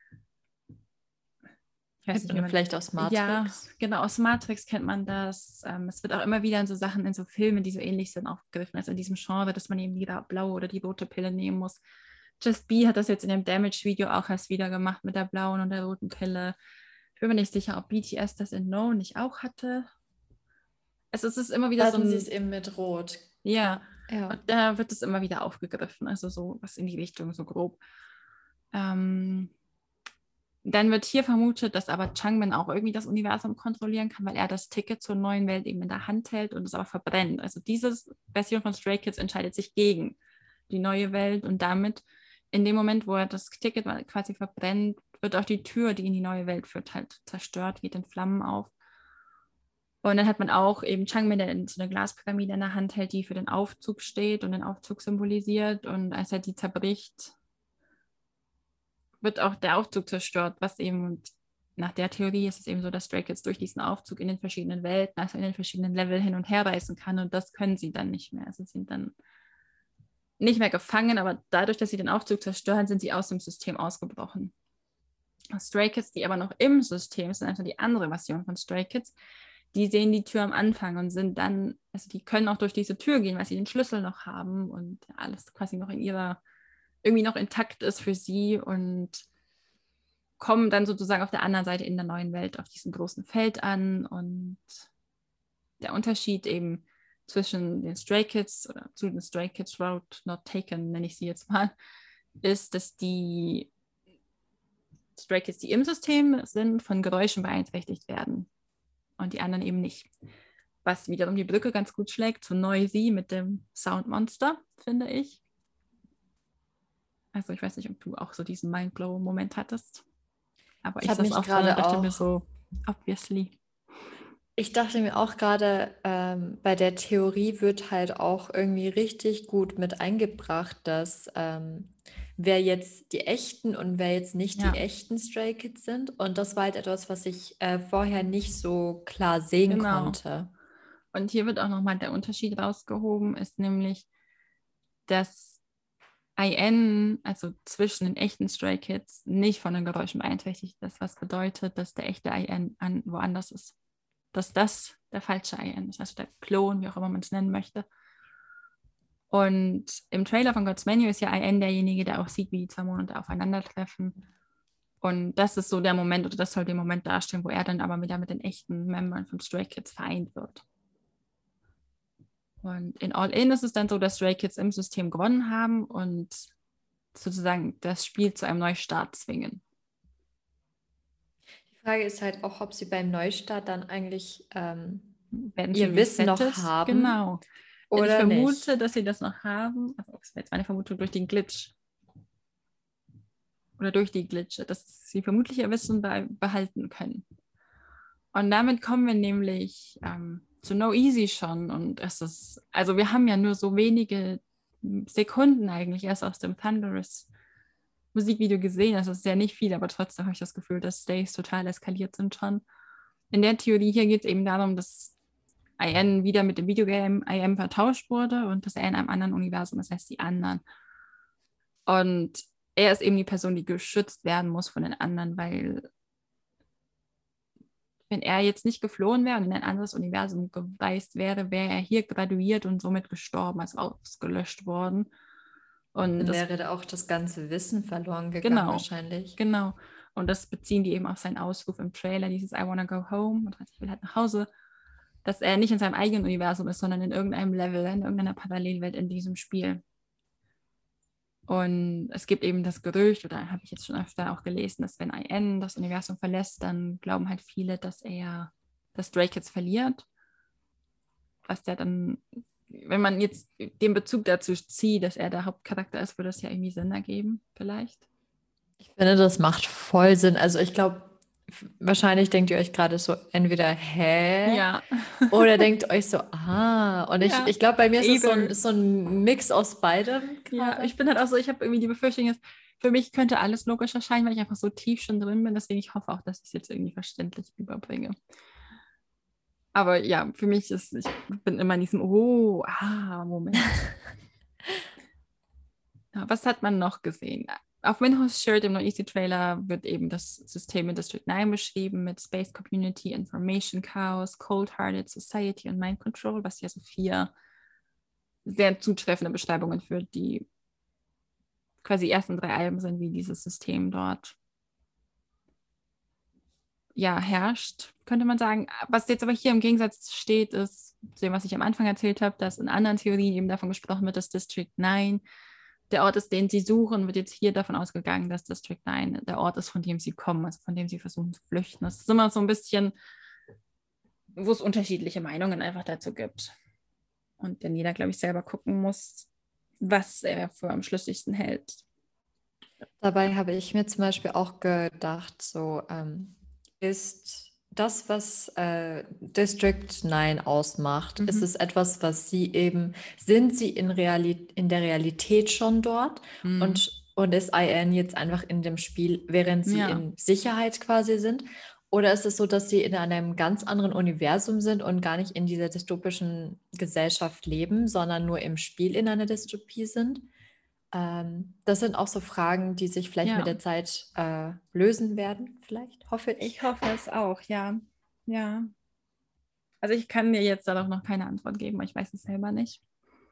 ich weiß nicht, wie man, vielleicht aus Matrix. Ja, genau, aus Matrix kennt man das. Es wird auch immer wieder in so Sachen, in so Filmen, die so ähnlich sind, aufgegriffen. Also in diesem Genre, dass man eben die blaue oder die rote Pille nehmen muss. Just B hat das jetzt in dem Damage-Video auch erst wieder gemacht mit der blauen und der roten Pille. Ich bin mir nicht sicher, ob BTS das in No nicht auch hatte. Also es ist immer wieder Hatten so ein... sie es eben mit Rot. Ja, ja. Und da wird es immer wieder aufgegriffen. Also so was in die Richtung, so grob. Dann wird hier vermutet, dass aber Changmin auch irgendwie das Universum kontrollieren kann, weil er das Ticket zur neuen Welt eben in der Hand hält und es aber verbrennt. Also diese Version von Stray Kids entscheidet sich gegen die neue Welt und damit in dem Moment, wo er das Ticket quasi verbrennt, wird auch die Tür, die in die neue Welt führt, halt zerstört, geht in Flammen auf. Und dann hat man auch eben Changmin, der so eine Glaspyramide in der Hand hält, die für den Aufzug steht und den Aufzug symbolisiert. Und als er die zerbricht, wird auch der Aufzug zerstört, was eben, nach der Theorie ist es eben so, dass Stray Kids durch diesen Aufzug in den verschiedenen Welten, also in den verschiedenen Level hin und her reisen kann und das können sie dann nicht mehr. Also sie sind dann nicht mehr gefangen, aber dadurch, dass sie den Aufzug zerstören, sind sie aus dem System ausgebrochen. Stray Kids, die aber noch im System sind, also die andere Version von Stray Kids, die sehen die Tür am Anfang und sind dann, also die können auch durch diese Tür gehen, weil sie den Schlüssel noch haben und alles quasi noch in ihrer irgendwie noch intakt ist für sie und kommen dann sozusagen auf der anderen Seite in der neuen Welt auf diesem großen Feld an. Und der Unterschied eben zwischen den Stray Kids oder zu den Stray Kids Road Not Taken, nenne ich sie jetzt mal, ist, dass die Stray Kids, die im System sind, von Geräuschen beeinträchtigt werden und die anderen eben nicht. Was wiederum die Brücke ganz gut schlägt zu Noisy mit dem Sound Monster, finde ich. Also ich weiß nicht, ob du auch so diesen Mindblow-Moment hattest. Aber ich saß auch gerade und dachte mir so, obviously. Ich dachte mir auch gerade, bei der Theorie wird halt auch irgendwie richtig gut mit eingebracht, dass wer jetzt die echten und wer jetzt nicht die echten Stray Kids sind. Und das war halt etwas, was ich vorher nicht so klar sehen konnte. Und hier wird auch nochmal der Unterschied rausgehoben, ist nämlich, dass IN, also zwischen den echten Stray Kids, nicht von den Geräuschen beeinträchtigt ist, was bedeutet, dass der echte IN woanders ist. Dass das der falsche IN ist, also der Klon, wie auch immer man es nennen möchte. Und im Trailer von God's Menu ist ja IN derjenige, der auch sieht, wie die 2 Monate aufeinandertreffen. Und das ist so der Moment, oder das soll der Moment darstellen, wo er dann aber wieder mit den echten Membern von Stray Kids vereint wird. Und in All In ist es dann so, dass Stray Kids im System gewonnen haben und sozusagen das Spiel zu einem Neustart zwingen. Die Frage ist halt auch, ob sie beim Neustart dann eigentlich ihr Wissen noch haben. Genau. Oder ich vermute, dass sie das noch haben. Also das wäre jetzt meine Vermutung durch den Glitch. Oder durch die Glitche, dass sie vermutlich ihr Wissen behalten können. Und damit kommen wir nämlich zu No Easy schon. Und es ist, also wir haben ja nur so wenige Sekunden eigentlich erst aus dem Thunderous Musikvideo gesehen. Das ist ja nicht viel, aber trotzdem habe ich das Gefühl, dass Stays total eskaliert sind schon. In der Theorie hier geht es eben darum, dass IN wieder mit dem Videogame IM vertauscht wurde und dass er in einem anderen Universum ist als die anderen. Und er ist eben die Person, die geschützt werden muss von den anderen, weil wenn er jetzt nicht geflohen wäre und in ein anderes Universum gereist wäre, wäre er hier graduiert und somit gestorben, also ausgelöscht worden. Und dann wäre da auch das ganze Wissen verloren gegangen genau, wahrscheinlich. genau. Und das beziehen die eben auf seinen Ausruf im Trailer, dieses I wanna go home, und ich will halt nach Hause, dass er nicht in seinem eigenen Universum ist, sondern in irgendeinem Level, in irgendeiner Parallelwelt in diesem Spiel. Und es gibt eben das Gerücht, oder habe ich jetzt schon öfter auch gelesen, dass wenn IN das Universum verlässt, dann glauben halt viele, dass Drake jetzt verliert. Was der dann, wenn man jetzt den Bezug dazu zieht, dass er der Hauptcharakter ist, würde das ja irgendwie Sinn ergeben, vielleicht. Ich finde, das macht voll Sinn. Also ich glaube, wahrscheinlich denkt ihr euch gerade so entweder, hä? Ja. Oder denkt euch so, ah. Und Ja, ich glaube, bei mir ist es either. so ein Mix aus beidem Ja, gerade. ich bin halt auch so, ich habe irgendwie die Befürchtung, dass für mich könnte alles logisch erscheinen, weil ich einfach so tief schon drin bin. Deswegen ich hoffe auch, dass ich es jetzt irgendwie verständlich überbringe. Aber ja, für mich ist, ich bin immer in diesem, Moment. Ja, was hat man noch gesehen? Auf Winhouse Shirt im Easy Trailer wird eben das System in District 9 beschrieben mit Space Community, Information Chaos, Cold-Hearted Society und Mind Control, was ja so 4 sehr zutreffende Beschreibungen für die quasi ersten 3 Alben sind, wie dieses System dort ja herrscht, könnte man sagen. Was jetzt aber hier im Gegensatz steht, ist zu dem, was ich am Anfang erzählt habe, dass in anderen Theorien eben davon gesprochen wird, dass District 9 der Ort ist, den sie suchen, wird jetzt hier davon ausgegangen, dass District 9 der Ort ist, von dem sie kommen, also von dem sie versuchen zu flüchten. Das ist immer so ein bisschen, wo es unterschiedliche Meinungen einfach dazu gibt. Und dann jeder, glaube ich, selber gucken muss, was er für am schlüssigsten hält. Dabei habe ich mir zum Beispiel auch gedacht, so ist das, was District 9 ausmacht, ist es etwas, was sie eben, sind sie in der Realität schon dort und ist IN jetzt einfach in dem Spiel, während sie Ja. in Sicherheit quasi sind? Oder ist es so, dass sie in einem ganz anderen Universum sind und gar nicht in dieser dystopischen Gesellschaft leben, sondern nur im Spiel in einer Dystopie sind? Das sind auch so Fragen, die sich vielleicht mit Ja. der Zeit lösen werden, vielleicht, hoffe ich. Ich hoffe es auch, ja. Ja. Also ich kann dir jetzt da doch noch keine Antwort geben, weil ich weiß es selber nicht.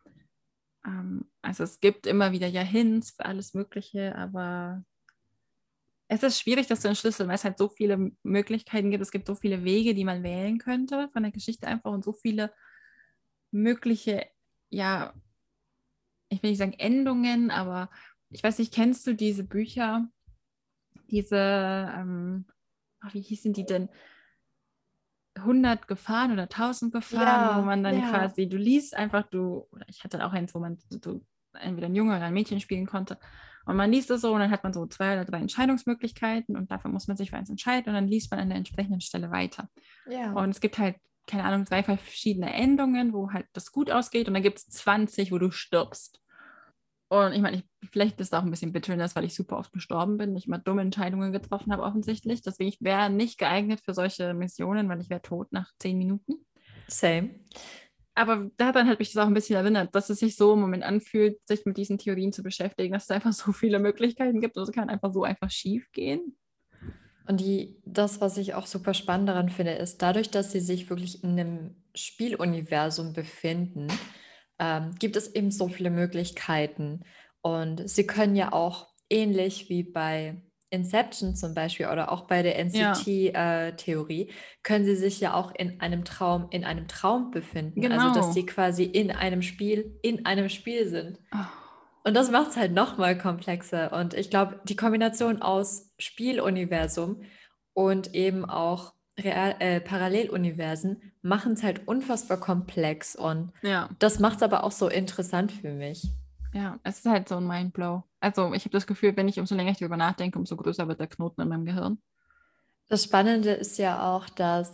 Also es gibt immer wieder ja Hints für alles Mögliche, aber es ist schwierig, das zu entschlüsseln, weil es halt so viele Möglichkeiten gibt. Es gibt so viele Wege, die man wählen könnte von der Geschichte einfach und so viele mögliche, ja, ich will nicht sagen Endungen, aber ich weiß nicht, kennst du diese Bücher, diese, wie hießen die denn? 100 Gefahren oder 1000 Gefahren, wo Ja, man dann ja. quasi, du liest einfach, oder ich hatte auch eins, wo man du entweder ein Junge oder ein Mädchen spielen konnte. Und man liest es so und dann hat man so 2 oder 3 Entscheidungsmöglichkeiten und dafür muss man sich für eins entscheiden und dann liest man an der entsprechenden Stelle weiter. Ja. Und es gibt halt, keine Ahnung, 3 verschiedene Endungen, wo halt das gut ausgeht und dann gibt es 20, wo du stirbst. Und ich meine, vielleicht ist es auch ein bisschen Bitterness, weil ich super oft gestorben bin, ich immer dumme Entscheidungen getroffen habe, offensichtlich. Deswegen, ich wäre nicht geeignet für solche Missionen, weil ich wäre tot nach 10 Minuten. Same. Aber daran hat mich das auch ein bisschen erinnert, dass es sich so im Moment anfühlt, sich mit diesen Theorien zu beschäftigen, dass es einfach so viele Möglichkeiten gibt und es kann einfach so einfach schief gehen. Und das, was ich auch super spannend daran finde, ist, dadurch, dass sie sich wirklich in einem Spieluniversum befinden, gibt es eben so viele Möglichkeiten. Und sie können ja auch ähnlich wie bei Inception zum Beispiel oder auch bei der NCT-Theorie, können sie sich ja auch in einem Traum befinden. Also, dass Genau. sie quasi in einem Spiel sind. Oh, Und das macht es halt nochmal komplexer. Und ich glaube, die Kombination aus Spieluniversum und eben auch Paralleluniversen machen es halt unfassbar komplex. Und ja. das macht es aber auch so interessant für mich. Ja, es ist halt so ein Mindblow. Also ich habe das Gefühl, umso länger ich darüber nachdenke, umso größer wird der Knoten in meinem Gehirn. Das Spannende ist ja auch,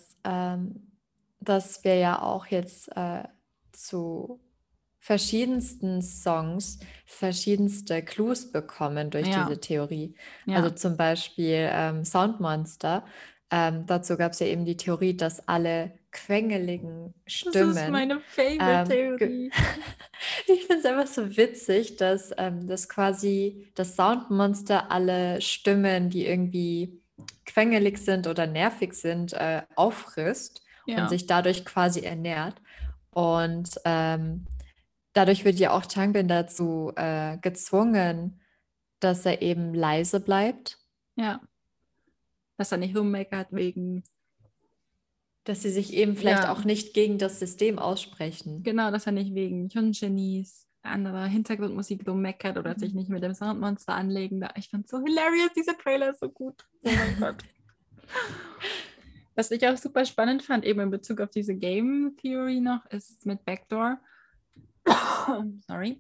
dass wir ja auch jetzt zu verschiedensten Songs verschiedenste Clues bekommen durch Ja, diese Theorie. Also ja, zum Beispiel Sound Monster Dazu gab es ja eben die Theorie, dass alle quengeligen Das ist Stimmen meine Favorite-Theorie. ich finde es einfach so witzig, dass das quasi das Soundmonster alle Stimmen, die irgendwie quengelig sind oder nervig sind, auffrisst und Ja, sich dadurch quasi ernährt. Und dadurch wird ja auch Changbin dazu gezwungen, dass er eben leise bleibt, ja. Dass er nicht rummeckert wegen, dass sie sich eben vielleicht ja, auch nicht gegen das System aussprechen. genau, dass er nicht wegen Hyun-Genies, anderer Hintergrundmusik rummeckert oder sich Mhm. nicht mit dem Soundmonster anlegen darf. Ich fand so hilarious, dieser Trailer ist so gut. Oh mein Gott. Was ich auch super spannend fand, eben in Bezug auf diese Game Theory noch, ist mit Backdoor. Sorry.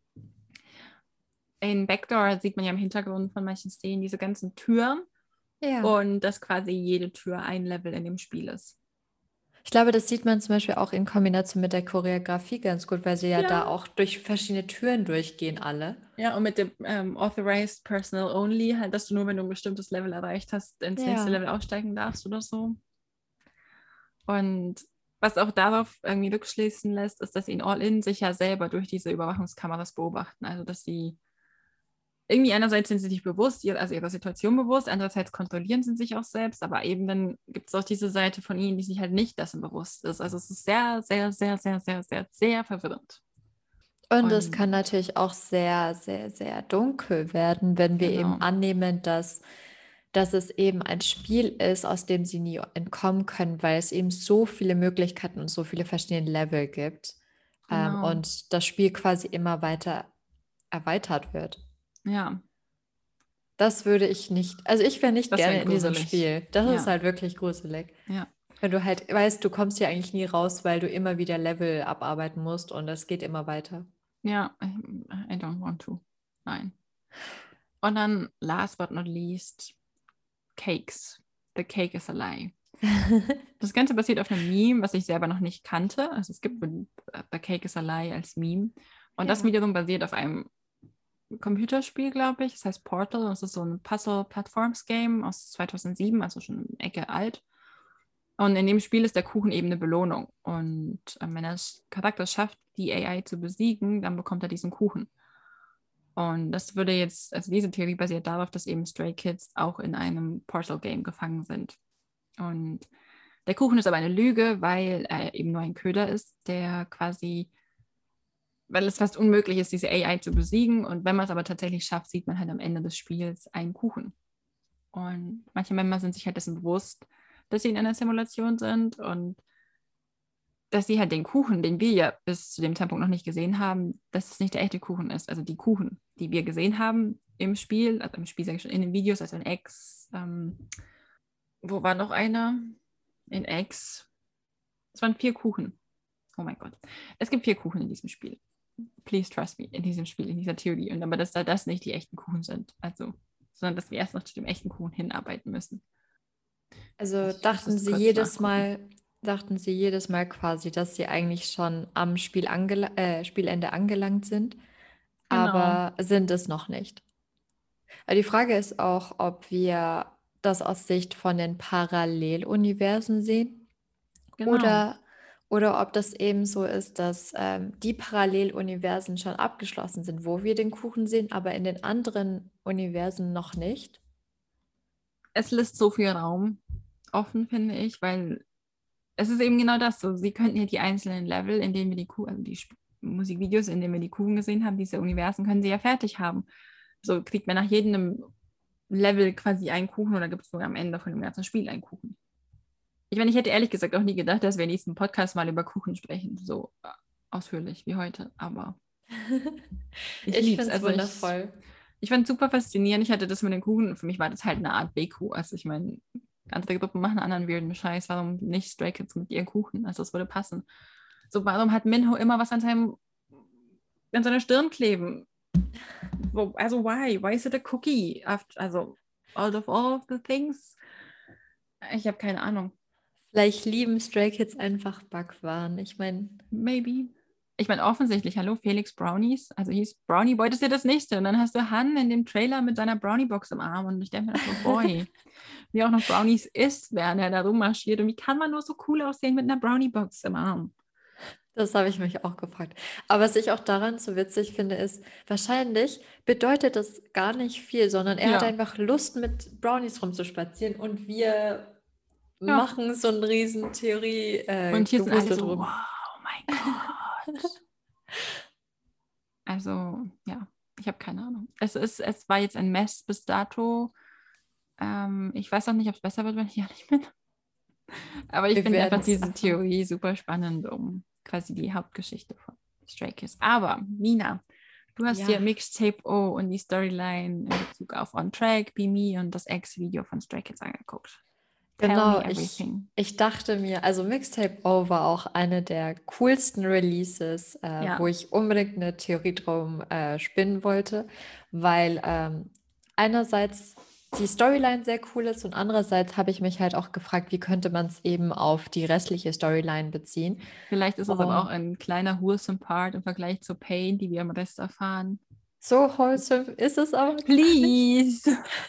In Backdoor sieht man ja im Hintergrund von manchen Szenen diese ganzen Türen Ja. und dass quasi jede Tür ein Level in dem Spiel ist. Ich glaube, das sieht man zum Beispiel auch in Kombination mit der Choreografie ganz gut, weil sie ja Ja. da auch durch verschiedene Türen durchgehen alle. Ja, und mit dem Authorized Personal Only, halt, dass du nur, wenn du ein bestimmtes Level erreicht hast, ins nächste Ja. Level aussteigen darfst oder so. Und was auch darauf irgendwie rückschließen lässt, ist, dass sie in All-In sich ja selber durch diese Überwachungskameras beobachten. Also, dass sie irgendwie einerseits sind sie sich bewusst, also ihrer Situation bewusst, andererseits kontrollieren sie sich auch selbst, aber eben dann gibt es auch diese Seite von ihnen, die sich halt nicht dessen bewusst ist. Also es ist sehr, sehr, sehr, sehr, sehr, sehr, sehr verwirrend. Und es kann Und natürlich auch sehr, sehr, sehr dunkel werden, wenn wir eben genau, annehmen, dass es eben ein Spiel ist, aus dem sie nie entkommen können, weil es eben so viele Möglichkeiten und so viele verschiedene Level gibt. genau, Und das Spiel quasi immer weiter erweitert wird. ja, Das würde ich nicht, also ich wäre nicht das wäre gerne in diesem gruselig. Spiel. Das ist Ja, halt wirklich gruselig. ja, Wenn du halt weißt, du kommst hier eigentlich nie raus, weil du immer wieder Level abarbeiten musst und es geht immer weiter. ja, I don't want to. Nein. Und dann, last but not least, Cakes. The cake is a lie. Das Ganze basiert auf einem Meme, was ich selber noch nicht kannte. Also es gibt The Cake is a Lie als Meme. Und das Ja. wiederum basiert auf einem Computerspiel, glaube ich. Das heißt Portal. Das ist so ein Puzzle-Plattforms-Game aus 2007, also schon eine Ecke alt. Und in dem Spiel ist der Kuchen eben eine Belohnung. Und wenn der Charakter es schafft, die AI zu besiegen, dann bekommt er diesen Kuchen. Und das würde jetzt, also diese Theorie basiert darauf, dass eben Stray Kids auch in einem Portal-Game gefangen sind. Und der Kuchen ist aber eine Lüge, weil er eben nur ein Köder ist, der quasi, weil es fast unmöglich ist, diese AI zu besiegen. Und wenn man es aber tatsächlich schafft, sieht man halt am Ende des Spiels einen Kuchen. Und manche Member sind sich halt dessen bewusst, dass sie in einer Simulation sind und dass sie halt den Kuchen, den wir ja bis zu dem Zeitpunkt noch nicht gesehen haben, dass es nicht der echte Kuchen ist. Also die Kuchen, die wir gesehen haben im Spiel, also im Spiel sage ich schon, in den Videos, also in X, wo war noch einer? In X. Es waren 4 Kuchen. Oh mein Gott. Es gibt 4 Kuchen in diesem Spiel. Please trust me, in diesem Spiel, in dieser Theorie. Und aber dass da das nicht die echten Kuchen sind. Also, sondern dass wir erst noch zu dem echten Kuchen hinarbeiten müssen. Also Ich muss das kurz nachgucken. dachten sie jedes Mal quasi, dass sie eigentlich schon am Spielende angelangt sind, Genau, aber sind es noch nicht. Aber die Frage ist auch, ob wir das aus Sicht von den Paralleluniversen sehen genau. oder, oder ob das eben so ist, dass die Paralleluniversen schon abgeschlossen sind, wo wir den Kuchen sehen, aber in den anderen Universen noch nicht. Es lässt so viel Raum offen, finde ich, weil es ist eben genau das. So, sie könnten ja die einzelnen Level, in denen wir die Kuchen, also die Musikvideos, in denen wir die Kuchen gesehen haben, diese Universen können sie ja fertig haben. So kriegt man nach jedem Level quasi einen Kuchen oder gibt es sogar am Ende von dem ganzen Spiel einen Kuchen. Ich meine, ich hätte ehrlich gesagt auch nie gedacht, dass wir in diesem Podcast mal über Kuchen sprechen, so ausführlich wie heute, aber ich Ich liebe es. finde es Also wundervoll. ich fand es super faszinierend. Ich hatte das mit den Kuchen, für mich war das halt eine Art BQ. Also ich meine, andere Gruppen machen anderen weirden Scheiß, warum nicht Stray Kids mit ihren Kuchen? Also es würde passen. So, warum hat Minho immer was an seiner Stirn kleben? Also why? Why is it a cookie? Also out of all of the things? Ich habe keine Ahnung. Vielleicht lieben Stray Kids einfach Backwaren. Ich meine, Maybe. Ich meine, offensichtlich, hallo, Felix Brownies. Also hieß Brownie Boy, das ist ja das Nächste. Und dann hast du Han in dem Trailer mit seiner Brownie-Box im Arm. Und ich denke mir so, boy, wie auch noch Brownies isst, während er da rummarschiert. Und wie kann man nur so cool aussehen mit einer Brownie-Box im Arm? Das habe ich mich auch gefragt. Aber was ich auch daran so witzig finde, ist, wahrscheinlich bedeutet das gar nicht viel, sondern er hat Ja, einfach Lust, mit Brownies rumzuspazieren und wir ja. machen so eine riesen Theorie, Und hier sind alle Gewusel so, drum. wow, oh mein Gott. Also, ja, ich habe keine Ahnung. Es war jetzt ein Mess bis dato. Ich weiß auch nicht, ob es besser wird, wenn ich ehrlich bin. Aber ich Wir finde werden einfach es diese erfahren. Theorie super spannend um quasi die Hauptgeschichte von Stray Kids. Aber, Nina, du hast dir Ja, Mixtape O und die Storyline in Bezug auf On Track, Be Me und das Ex-Video von Stray Kids angeguckt. Tell me genau. everything. Ich dachte mir, also Mixtape O war auch eine der coolsten Releases, wo Ja, ich unbedingt eine Theorie drum spinnen wollte, weil einerseits die Storyline sehr cool ist und andererseits habe ich mich halt auch gefragt, wie könnte man es eben auf die restliche Storyline beziehen. vielleicht ist es aber auch Und ein kleiner wholesome Part im Vergleich zur Pain, die wir am Rest erfahren. so wholesome ist es aber gar nicht. Please!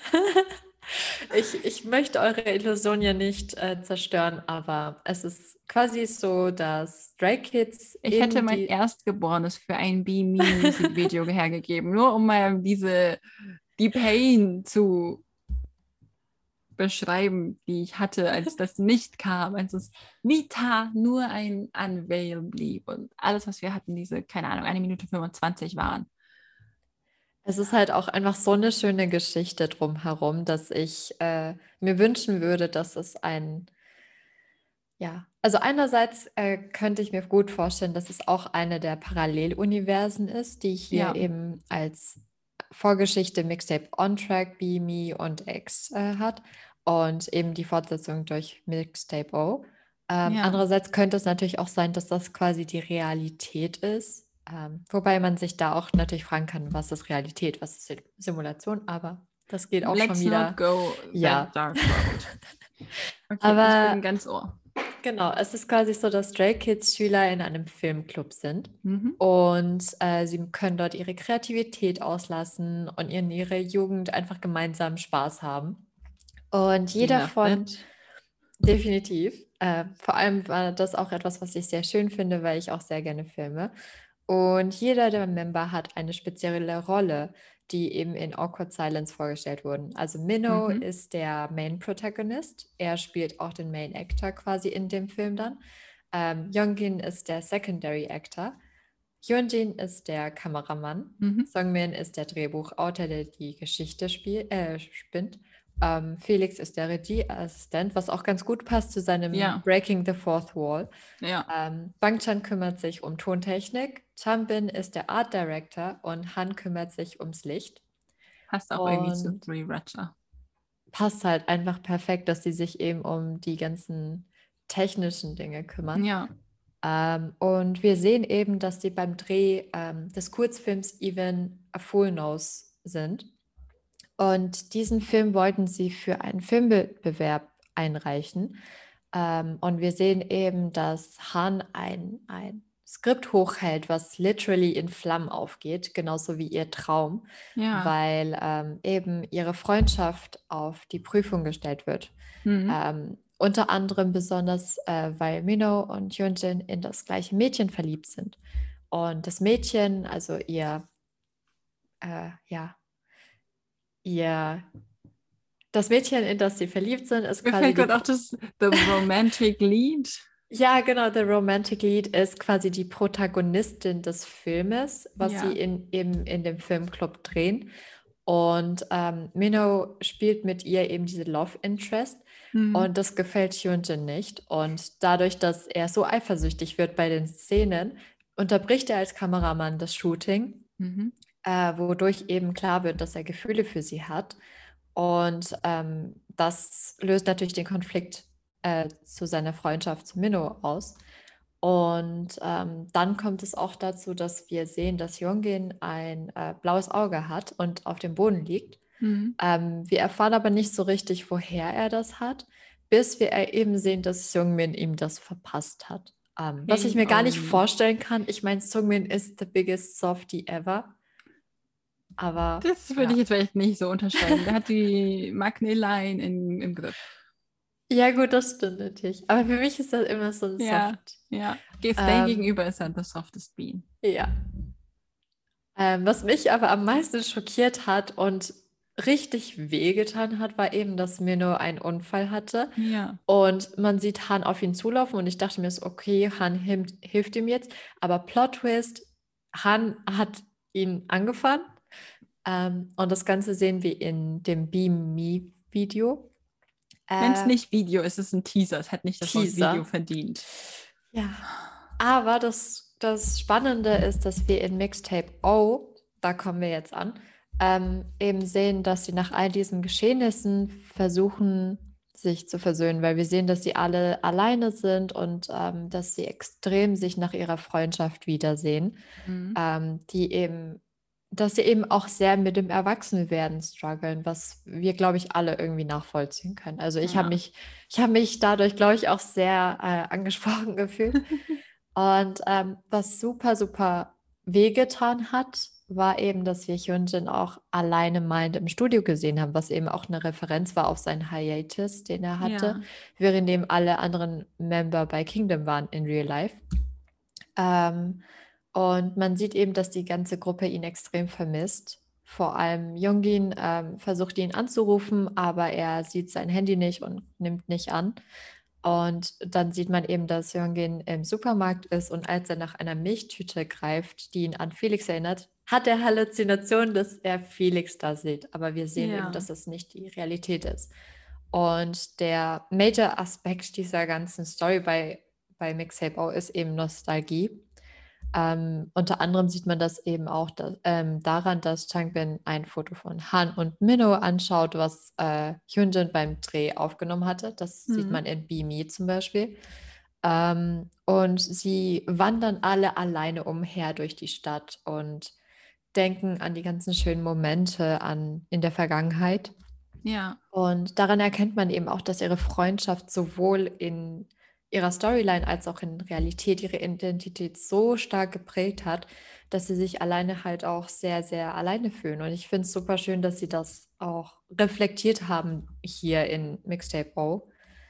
Ich möchte eure Illusion ja nicht zerstören, aber es ist quasi so, dass Stray Kids Ich hätte in mein die... Erstgeborenes für ein Be Me Musikvideo hergegeben, nur um mal die Pain zu beschreiben, die ich hatte, als das nicht kam, als es Nita nur ein Unveil blieb und alles, was wir hatten, diese, keine Ahnung, 1 Minute 25 waren. Es ist halt auch einfach so eine schöne Geschichte drumherum, dass ich mir wünschen würde, dass es ein... Ja, also einerseits könnte ich mir gut vorstellen, dass es auch eine der Paralleluniversen ist, die hier Ja, eben als Vorgeschichte Mixtape On Track, Be Me und X hat und eben die Fortsetzung durch Mixtape O. ja. Andererseits könnte es natürlich auch sein, dass das quasi die Realität ist, wobei man sich da auch natürlich fragen kann, was ist Realität, was ist Simulation, aber das geht auch schon Let's not wieder, go that ja. dark road. Okay, ich bin Aber ganz ohr. genau, es ist quasi so, dass Stray Kids Schüler in einem Filmclub sind Mhm. und sie können dort ihre Kreativität auslassen und in ihrer Jugend einfach gemeinsam Spaß haben. Und We jeder love von, that. definitiv, vor allem war das auch etwas, was ich sehr schön finde, weil ich auch sehr gerne filme. Und jeder der Member hat eine spezielle Rolle, die eben in Awkward Silence vorgestellt wurden. Also Minho Mhm. ist der Main Protagonist. Er spielt auch den Main Actor quasi in dem Film dann. Youngin ist der Secondary Actor. Hyunjin ist der Kameramann. Mhm. Sungmin ist der Drehbuchautor, der die Geschichte spinnt. Felix ist der Regieassistent, was auch ganz gut passt zu seinem Ja, Breaking the Fourth Wall. ja. Bangchan kümmert sich um Tontechnik, Chanbin ist der Art Director und Han kümmert sich ums Licht. Passt auch irgendwie zu Und Three Ratcher. passt halt einfach perfekt, dass sie sich eben um die ganzen technischen Dinge kümmern. Ja. Und wir sehen eben, dass sie beim Dreh des Kurzfilms Even a Fool Knows sind. Und diesen Film wollten sie für einen Filmwettbewerb einreichen. Und wir sehen eben, dass Han ein Skript hochhält, was literally in Flammen aufgeht, genauso wie ihr Traum, Ja. weil eben ihre Freundschaft auf die Prüfung gestellt wird. Mhm. Unter anderem besonders, weil Minho und Hyunjin in das gleiche Mädchen verliebt sind. Und das Mädchen, also ja, ihr das Mädchen, in das sie verliebt sind, ist Mir quasi fällt die... gerade auch das The Romantic Lead. Ja, genau, The Romantic Lead ist quasi die Protagonistin des Filmes, was sie Ja. eben in dem Filmclub drehen. Und Minho spielt mit ihr eben diese Love Interest Mhm. und das gefällt Hyunjin nicht. Und dadurch, dass er so eifersüchtig wird bei den Szenen, unterbricht er als Kameramann das Shooting, Mhm. wodurch eben klar wird, dass er Gefühle für sie hat. Und das löst natürlich den Konflikt zu seiner Freundschaft zu Minho aus. Und dann kommt es auch dazu, dass wir sehen, dass Yongin ein blaues Auge hat und auf dem Boden liegt. Mhm. Wir erfahren aber nicht so richtig, woher er das hat, bis wir eben sehen, dass Jungmin ihm das verpasst hat. Was ich King mir gar nicht only. vorstellen kann. Ich meine, Sungmin ist the biggest softie ever. Aber Das würde ich jetzt vielleicht nicht so unterschreiben. Der hat die Magne-Line im Griff. ja, gut, das stimmt natürlich. Aber für mich ist das immer so ein Ja, Soft. ja. Stay gegenüber ist er the softest bean. Ja. Was mich aber am meisten schockiert hat und richtig wehgetan hat, war eben, dass Minho einen Unfall hatte. Ja. Und man sieht Han auf ihn zulaufen und ich dachte mir so, okay, Han hilft ihm jetzt. Aber Plot Twist, Han hat ihn angefahren. Und das Ganze sehen wir in dem Beam Me Video. Wenn es Äh, nicht Video ist, ist es ein Teaser. Es hat nicht das Wort Video Teaser. verdient. Ja. Aber das Spannende ist, dass wir in Mixtape O, da kommen wir jetzt an, eben sehen, dass sie nach all diesen Geschehnissen versuchen, sich zu versöhnen, weil wir sehen, dass sie alle alleine sind und dass sie extrem sich nach ihrer Freundschaft wiedersehen, Mhm. dass sie eben auch sehr mit dem Erwachsenwerden strugglen, was wir, glaube ich, alle irgendwie nachvollziehen können. Also Ja. ich habe mich dadurch, glaube ich, auch sehr angesprochen gefühlt. Und was super, super wehgetan hat, war eben, dass wir Hyunjin auch alleine malend im Studio gesehen haben, was eben auch eine Referenz war auf seinen Hiatus, den er hatte, Ja. währenddem alle anderen Member bei Kingdom waren in Real Life. Und man sieht eben, dass die ganze Gruppe ihn extrem vermisst. Vor allem Jungin versucht ihn anzurufen, aber er sieht sein Handy nicht und nimmt nicht an. Und dann sieht man eben, dass Jungin im Supermarkt ist und als er nach einer Milchtüte greift, die ihn an Felix erinnert, hat er Halluzinationen, dass er Felix da sieht. Aber wir sehen eben, Ja. dass das nicht die Realität ist. Und der Major-Aspekt dieser ganzen Story bei Mixtape O ist eben Nostalgie. Unter anderem sieht man das eben auch daran, dass Changbin ein Foto von Han und Minho anschaut, was Hyunjin beim Dreh aufgenommen hatte. Das sieht man in Be Me zum Beispiel. Und sie wandern alle alleine umher durch die Stadt und denken an die ganzen schönen Momente in der Vergangenheit. Ja. Und daran erkennt man eben auch, dass ihre Freundschaft sowohl in ihrer Storyline als auch in Realität ihre Identität so stark geprägt hat, dass sie sich alleine halt auch sehr, sehr alleine fühlen. Und ich finde es super schön, dass sie das auch reflektiert haben hier in Mixtape O.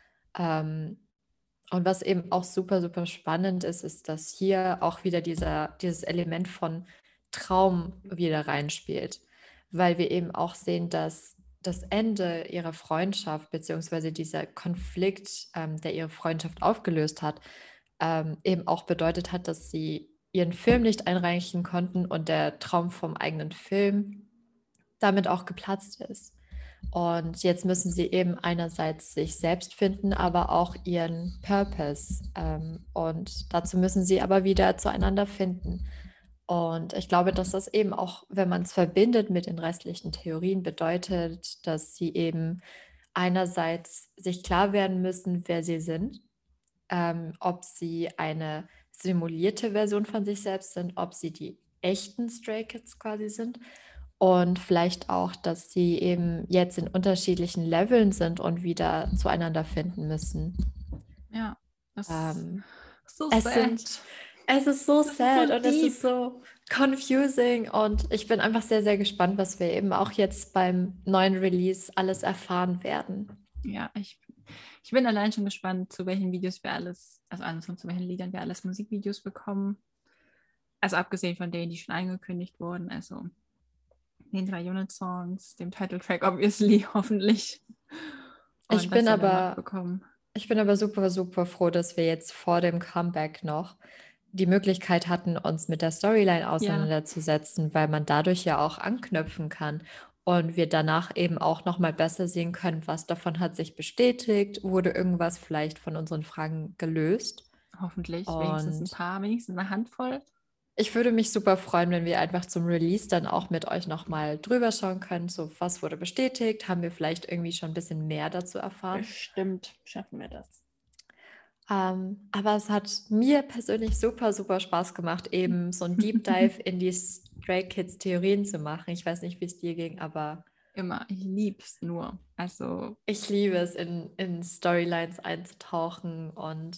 Ähm, und was eben auch super, super spannend ist, ist, dass hier auch wieder dieses Element von Traum wieder reinspielt, weil wir eben auch sehen, dass das Ende ihrer Freundschaft, beziehungsweise dieser Konflikt, der ihre Freundschaft aufgelöst hat, eben auch bedeutet hat, dass sie ihren Film nicht einreichen konnten und der Traum vom eigenen Film damit auch geplatzt ist. Und jetzt müssen sie eben einerseits sich selbst finden, aber auch ihren Purpose. Und dazu müssen sie aber wieder zueinander finden. Und ich glaube, dass das eben auch, wenn man es verbindet mit den restlichen Theorien, bedeutet, dass sie eben einerseits sich klar werden müssen, wer sie sind, ob sie eine simulierte Version von sich selbst sind, ob sie die echten Stray Kids quasi sind und vielleicht auch, dass sie eben jetzt in unterschiedlichen Leveln sind und wieder zueinander finden müssen. Ja. Das Ähm, ist so es sad. es ist so Das ist so sad und es deep. ist so confusing und ich bin einfach sehr, sehr gespannt, was wir eben auch jetzt beim neuen Release alles erfahren werden. Ja, ich bin allein schon gespannt, zu welchen Videos wir alles, also andersrum, zu welchen Liedern wir alles Musikvideos bekommen. Also abgesehen von denen, die schon angekündigt wurden, also den 3 Unit-Songs, dem Titeltrack obviously, hoffentlich. Und Ich was bin wir dann noch aber, bekommen. ich bin aber super, super froh, dass wir jetzt vor dem Comeback noch die Möglichkeit hatten, uns mit der Storyline auseinanderzusetzen, weil man dadurch ja auch anknüpfen kann und wir danach eben auch noch mal besser sehen können, was davon hat sich bestätigt, wurde irgendwas vielleicht von unseren Fragen gelöst. Hoffentlich wenigstens ein Und paar, wenigstens eine Handvoll. ich würde mich super freuen, wenn wir einfach zum Release dann auch mit euch noch mal drüber schauen können, so was wurde bestätigt, haben wir vielleicht irgendwie schon ein bisschen mehr dazu erfahren. Bestimmt schaffen wir das. Aber es hat mir persönlich super, super Spaß gemacht, eben so ein Deep Dive in die Stray Kids Theorien zu machen. Ich weiß nicht, wie es dir ging, aber Immer. Ich lieb's nur. Also, ich liebe es, in Storylines einzutauchen und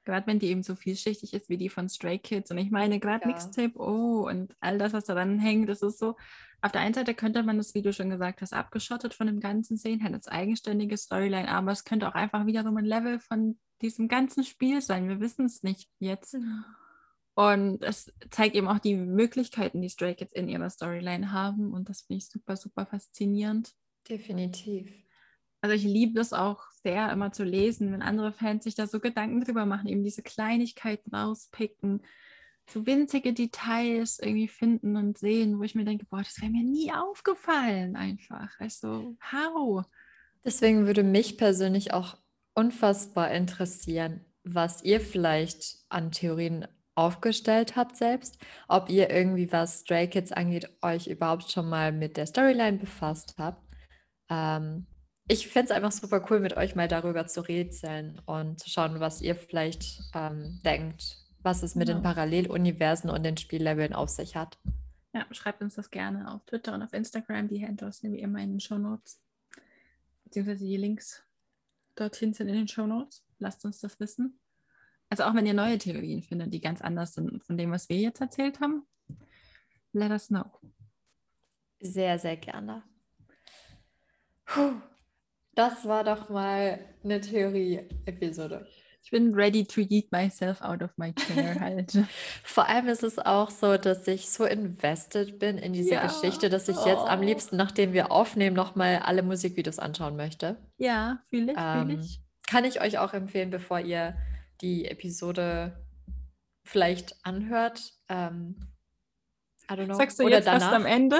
Gerade wenn die eben so vielschichtig ist wie die von Stray Kids. Und ich meine, gerade Ja. Mixtape, oh, und all das, was daran hängt, das ist so, auf der einen Seite könnte man das, wie du schon gesagt hast, abgeschottet von dem Ganzen sehen, hat als eigenständige Storyline, aber es könnte auch einfach wiederum ein Level von diesem ganzen Spiel sein. Wir wissen es nicht jetzt. Und es zeigt eben auch die Möglichkeiten, die Stray Kids in ihrer Storyline haben. Und das finde ich super, super faszinierend. Definitiv. Also ich liebe das auch sehr, immer zu lesen, wenn andere Fans sich da so Gedanken drüber machen, eben diese Kleinigkeiten rauspicken, so winzige Details irgendwie finden und sehen, wo ich mir denke, boah, das wäre mir nie aufgefallen einfach. Also, how? Deswegen würde mich persönlich auch unfassbar interessieren, was ihr vielleicht an Theorien aufgestellt habt selbst, ob ihr irgendwie, was Stray Kids angeht, euch überhaupt schon mal mit der Storyline befasst habt. Ich fände es einfach super cool, mit euch mal darüber zu rätseln und zu schauen, was ihr vielleicht denkt, was es mit den Genau. Paralleluniversen und den Spielleveln auf sich hat. Ja, schreibt uns das gerne auf Twitter und auf Instagram. Die Handles sind wie immer in den Shownotes. Beziehungsweise die Links dorthin sind in den Shownotes. Lasst uns das wissen. Also auch wenn ihr neue Theorien findet, die ganz anders sind von dem, was wir jetzt erzählt haben, let us know. Sehr, sehr gerne. Puh, das war doch mal eine Theorie-Episode. Ich bin ready to yeet myself out of my chair halt. Vor allem ist es auch so, dass ich so invested bin in diese Geschichte, dass ich jetzt am liebsten, nachdem wir aufnehmen, nochmal alle Musikvideos anschauen möchte. Ja, fühle ich. Kann ich euch auch empfehlen, bevor ihr die Episode vielleicht anhört. I don't know. Sagst du Oder jetzt fast am danach. Ende?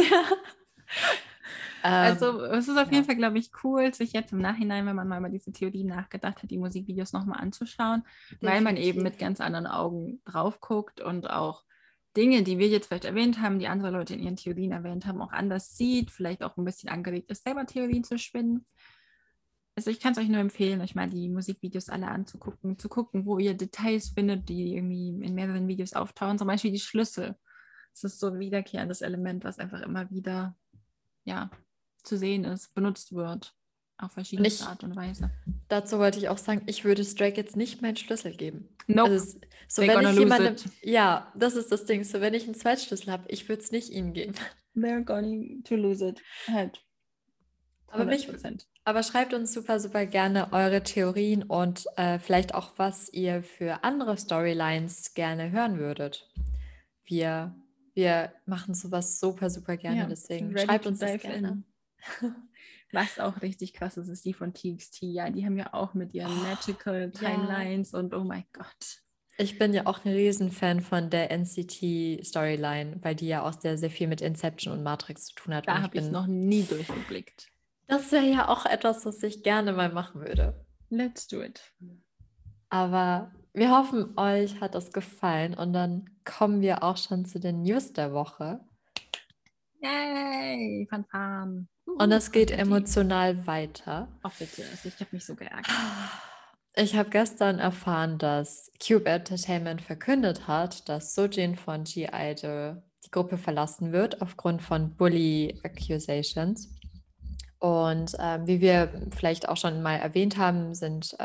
Ja. Also es ist auf ja. jeden Fall, glaube ich, cool, sich jetzt im Nachhinein, wenn man mal über diese Theorie nachgedacht hat, die Musikvideos nochmal anzuschauen, weil man eben mit ganz anderen Augen drauf guckt und auch Dinge, die wir jetzt vielleicht erwähnt haben, die andere Leute in ihren Theorien erwähnt haben, auch anders sieht, vielleicht auch ein bisschen angeregt ist, selber Theorien zu spinnen. Also ich kann es euch nur empfehlen, euch mal die Musikvideos alle anzugucken, zu gucken, wo ihr Details findet, die irgendwie in mehreren Videos auftauchen, zum Beispiel die Schlüssel. Das ist so ein wiederkehrendes Element, was einfach immer wieder, ja, zu sehen ist, benutzt wird. Auf verschiedene Art und Weise. Dazu wollte ich auch sagen, ich würde Stray jetzt nicht meinen Schlüssel geben. Nope. Also so wenn ich jemandem, ja, das ist das Ding, so wenn ich einen Zweitschlüssel habe, ich würde es nicht ihnen geben. They're going to lose it. Halt. Aber schreibt uns super, super gerne eure Theorien und vielleicht auch, was ihr für andere Storylines gerne hören würdet. Wir machen sowas super, super gerne, ja, deswegen schreibt uns das gerne. Was auch richtig krass ist, ist die von TXT. Ja, die haben ja auch mit ihren Magical Timelines und oh mein Gott. Ich bin ja auch ein Riesenfan von der NCT-Storyline, weil die ja auch sehr, sehr viel mit Inception und Matrix zu tun hat. Da habe ich noch nie durchgeblickt. Das wäre ja auch etwas, was ich gerne mal machen würde. Let's do it. Aber wir hoffen, euch hat das gefallen und dann kommen wir auch schon zu den News der Woche. Yay, Fanfaren. Und es geht emotional weiter. Oh bitte, also ich habe mich so geärgert. Ich habe gestern erfahren, dass Cube Entertainment verkündet hat, dass Sojin von G-Idol die Gruppe verlassen wird aufgrund von Bully Accusations. Und wie wir vielleicht auch schon mal erwähnt haben, sind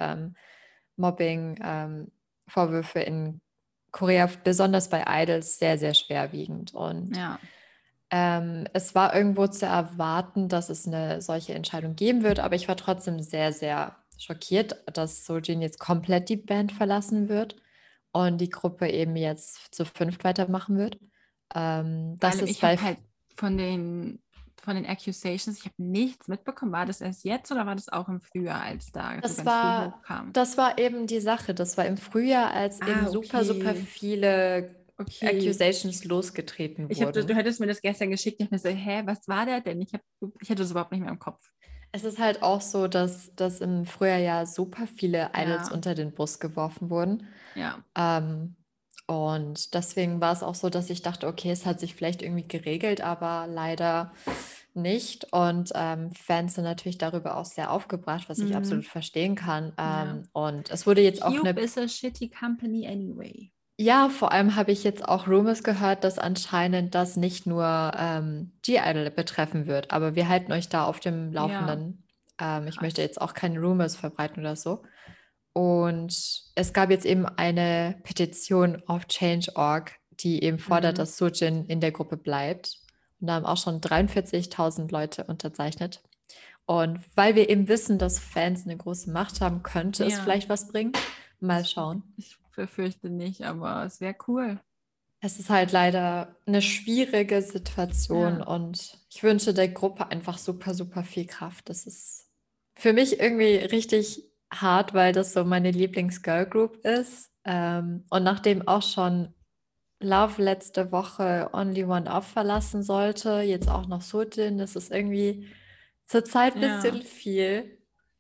Mobbing-Vorwürfe in Korea, besonders bei Idols, sehr, sehr schwerwiegend. Und es war irgendwo zu erwarten, dass es eine solche Entscheidung geben wird, aber ich war trotzdem sehr, sehr schockiert, dass Sojin jetzt komplett die Band verlassen wird und die Gruppe eben jetzt zu 5 weitermachen wird. Ich habe halt von den Accusations, ich habe nichts mitbekommen. War das erst jetzt oder war das auch im Frühjahr, als da so ganz viel hochkam? Das war eben die Sache. Das war im Frühjahr, als eben super, super viele Accusations losgetreten wurden. Du hättest mir das gestern geschickt. Ich habe mir so, hä, was war der denn? Ich hatte das überhaupt nicht mehr im Kopf. Es ist halt auch so, dass im Frühjahr ja super viele Idols unter den Bus geworfen wurden. Ja. Und deswegen war es auch so, dass ich dachte, okay, es hat sich vielleicht irgendwie geregelt, aber leider nicht. Und Fans sind natürlich darüber auch sehr aufgebracht, was ich absolut verstehen kann. Und es wurde jetzt auch Cube is a shitty company anyway. Ja, vor allem habe ich jetzt auch Rumors gehört, dass anscheinend das nicht nur G-Idol betreffen wird. Aber wir halten euch da auf dem Laufenden. Ich möchte jetzt auch keine Rumors verbreiten oder so. Und es gab jetzt eben eine Petition auf Change.org, die eben fordert, dass Soojin in der Gruppe bleibt. Und da haben auch schon 43.000 Leute unterzeichnet. Und weil wir eben wissen, dass Fans eine große Macht haben, könnte es vielleicht was bringen. Mal schauen. Ich befürchte nicht, aber es wäre cool. Es ist halt leider eine schwierige Situation und ich wünsche der Gruppe einfach super, super viel Kraft. Das ist für mich irgendwie richtig hart, weil das so meine Lieblings-Girl-Group ist. Und nachdem auch schon Love letzte Woche Only One Off verlassen sollte, jetzt auch noch Soojin, das ist irgendwie zurzeit ein bisschen viel.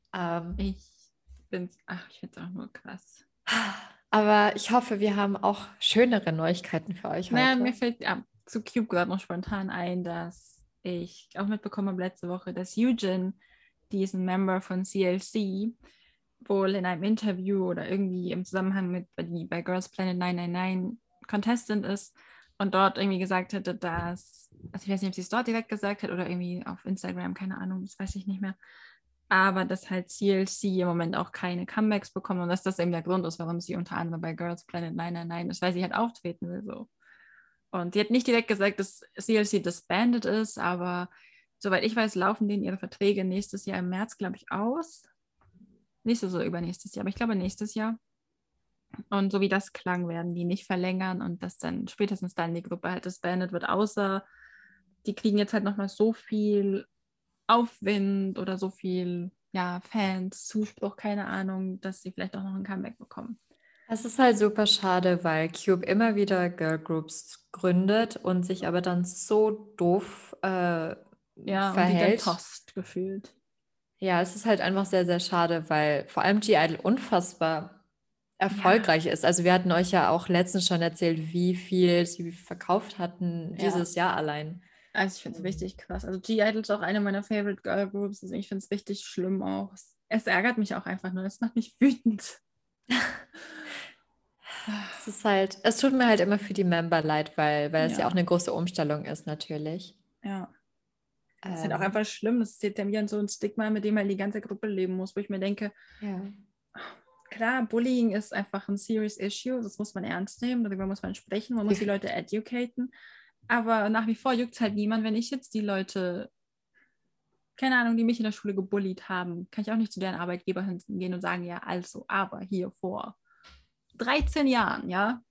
Ich finde es auch nur krass. Aber ich hoffe, wir haben auch schönere Neuigkeiten für euch heute. Mir fällt zu Cube gerade noch spontan ein, dass ich auch mitbekommen habe letzte Woche, dass Eugen, diesen Member von CLC, wohl in einem Interview oder irgendwie im Zusammenhang mit bei Girls Planet 999 Contestant ist und dort irgendwie gesagt hätte, dass, also ich weiß nicht, ob sie es dort direkt gesagt hat oder irgendwie auf Instagram, keine Ahnung, das weiß ich nicht mehr, aber dass halt CLC im Moment auch keine Comebacks bekommen und dass das eben der Grund ist, warum sie unter anderem bei Girls Planet 999 ist, weil sie halt auftreten will so. Und sie hat nicht direkt gesagt, dass CLC disbanded ist, aber soweit ich weiß, laufen denen ihre Verträge nächstes Jahr im März, glaube ich, aus. Nicht so übernächstes Jahr, aber ich glaube nächstes Jahr. Und so wie das klang, werden die nicht verlängern und dass dann spätestens dann die Gruppe halt disbanded wird, außer die kriegen jetzt halt nochmal so viel Aufwind oder so viel Fans, Zuspruch, keine Ahnung, dass sie vielleicht auch noch ein Comeback bekommen. Es ist halt super schade, weil Cube immer wieder Girlgroups gründet und sich aber dann so doof verhält. Und die dann tost gefühlt. Ja, es ist halt einfach sehr, sehr schade, weil vor allem G-Idol unfassbar erfolgreich ist. Also wir hatten euch ja auch letztens schon erzählt, wie viel sie verkauft hatten dieses Jahr allein. Also ich finde es richtig krass. Also G-Idol ist auch eine meiner Favorite Girl Groups. Also ich finde es richtig schlimm auch. Es ärgert mich auch einfach nur. Es macht mich wütend. Es ist halt, es tut mir halt immer für die Member leid, weil es ja auch eine große Umstellung ist natürlich. Ja. Das ist halt auch einfach schlimm. Das ist jetzt ja so ein Stigma, mit dem halt die ganze Gruppe leben muss, wo ich mir denke, klar, Bullying ist einfach ein serious issue. Das muss man ernst nehmen, darüber muss man sprechen, man muss die Leute educaten. Aber nach wie vor juckt es halt niemand, wenn ich jetzt die Leute, keine Ahnung, die mich in der Schule gebullied haben, kann ich auch nicht zu deren Arbeitgeber hingehen und sagen, ja, also, aber hier vor 13 Jahren, ja,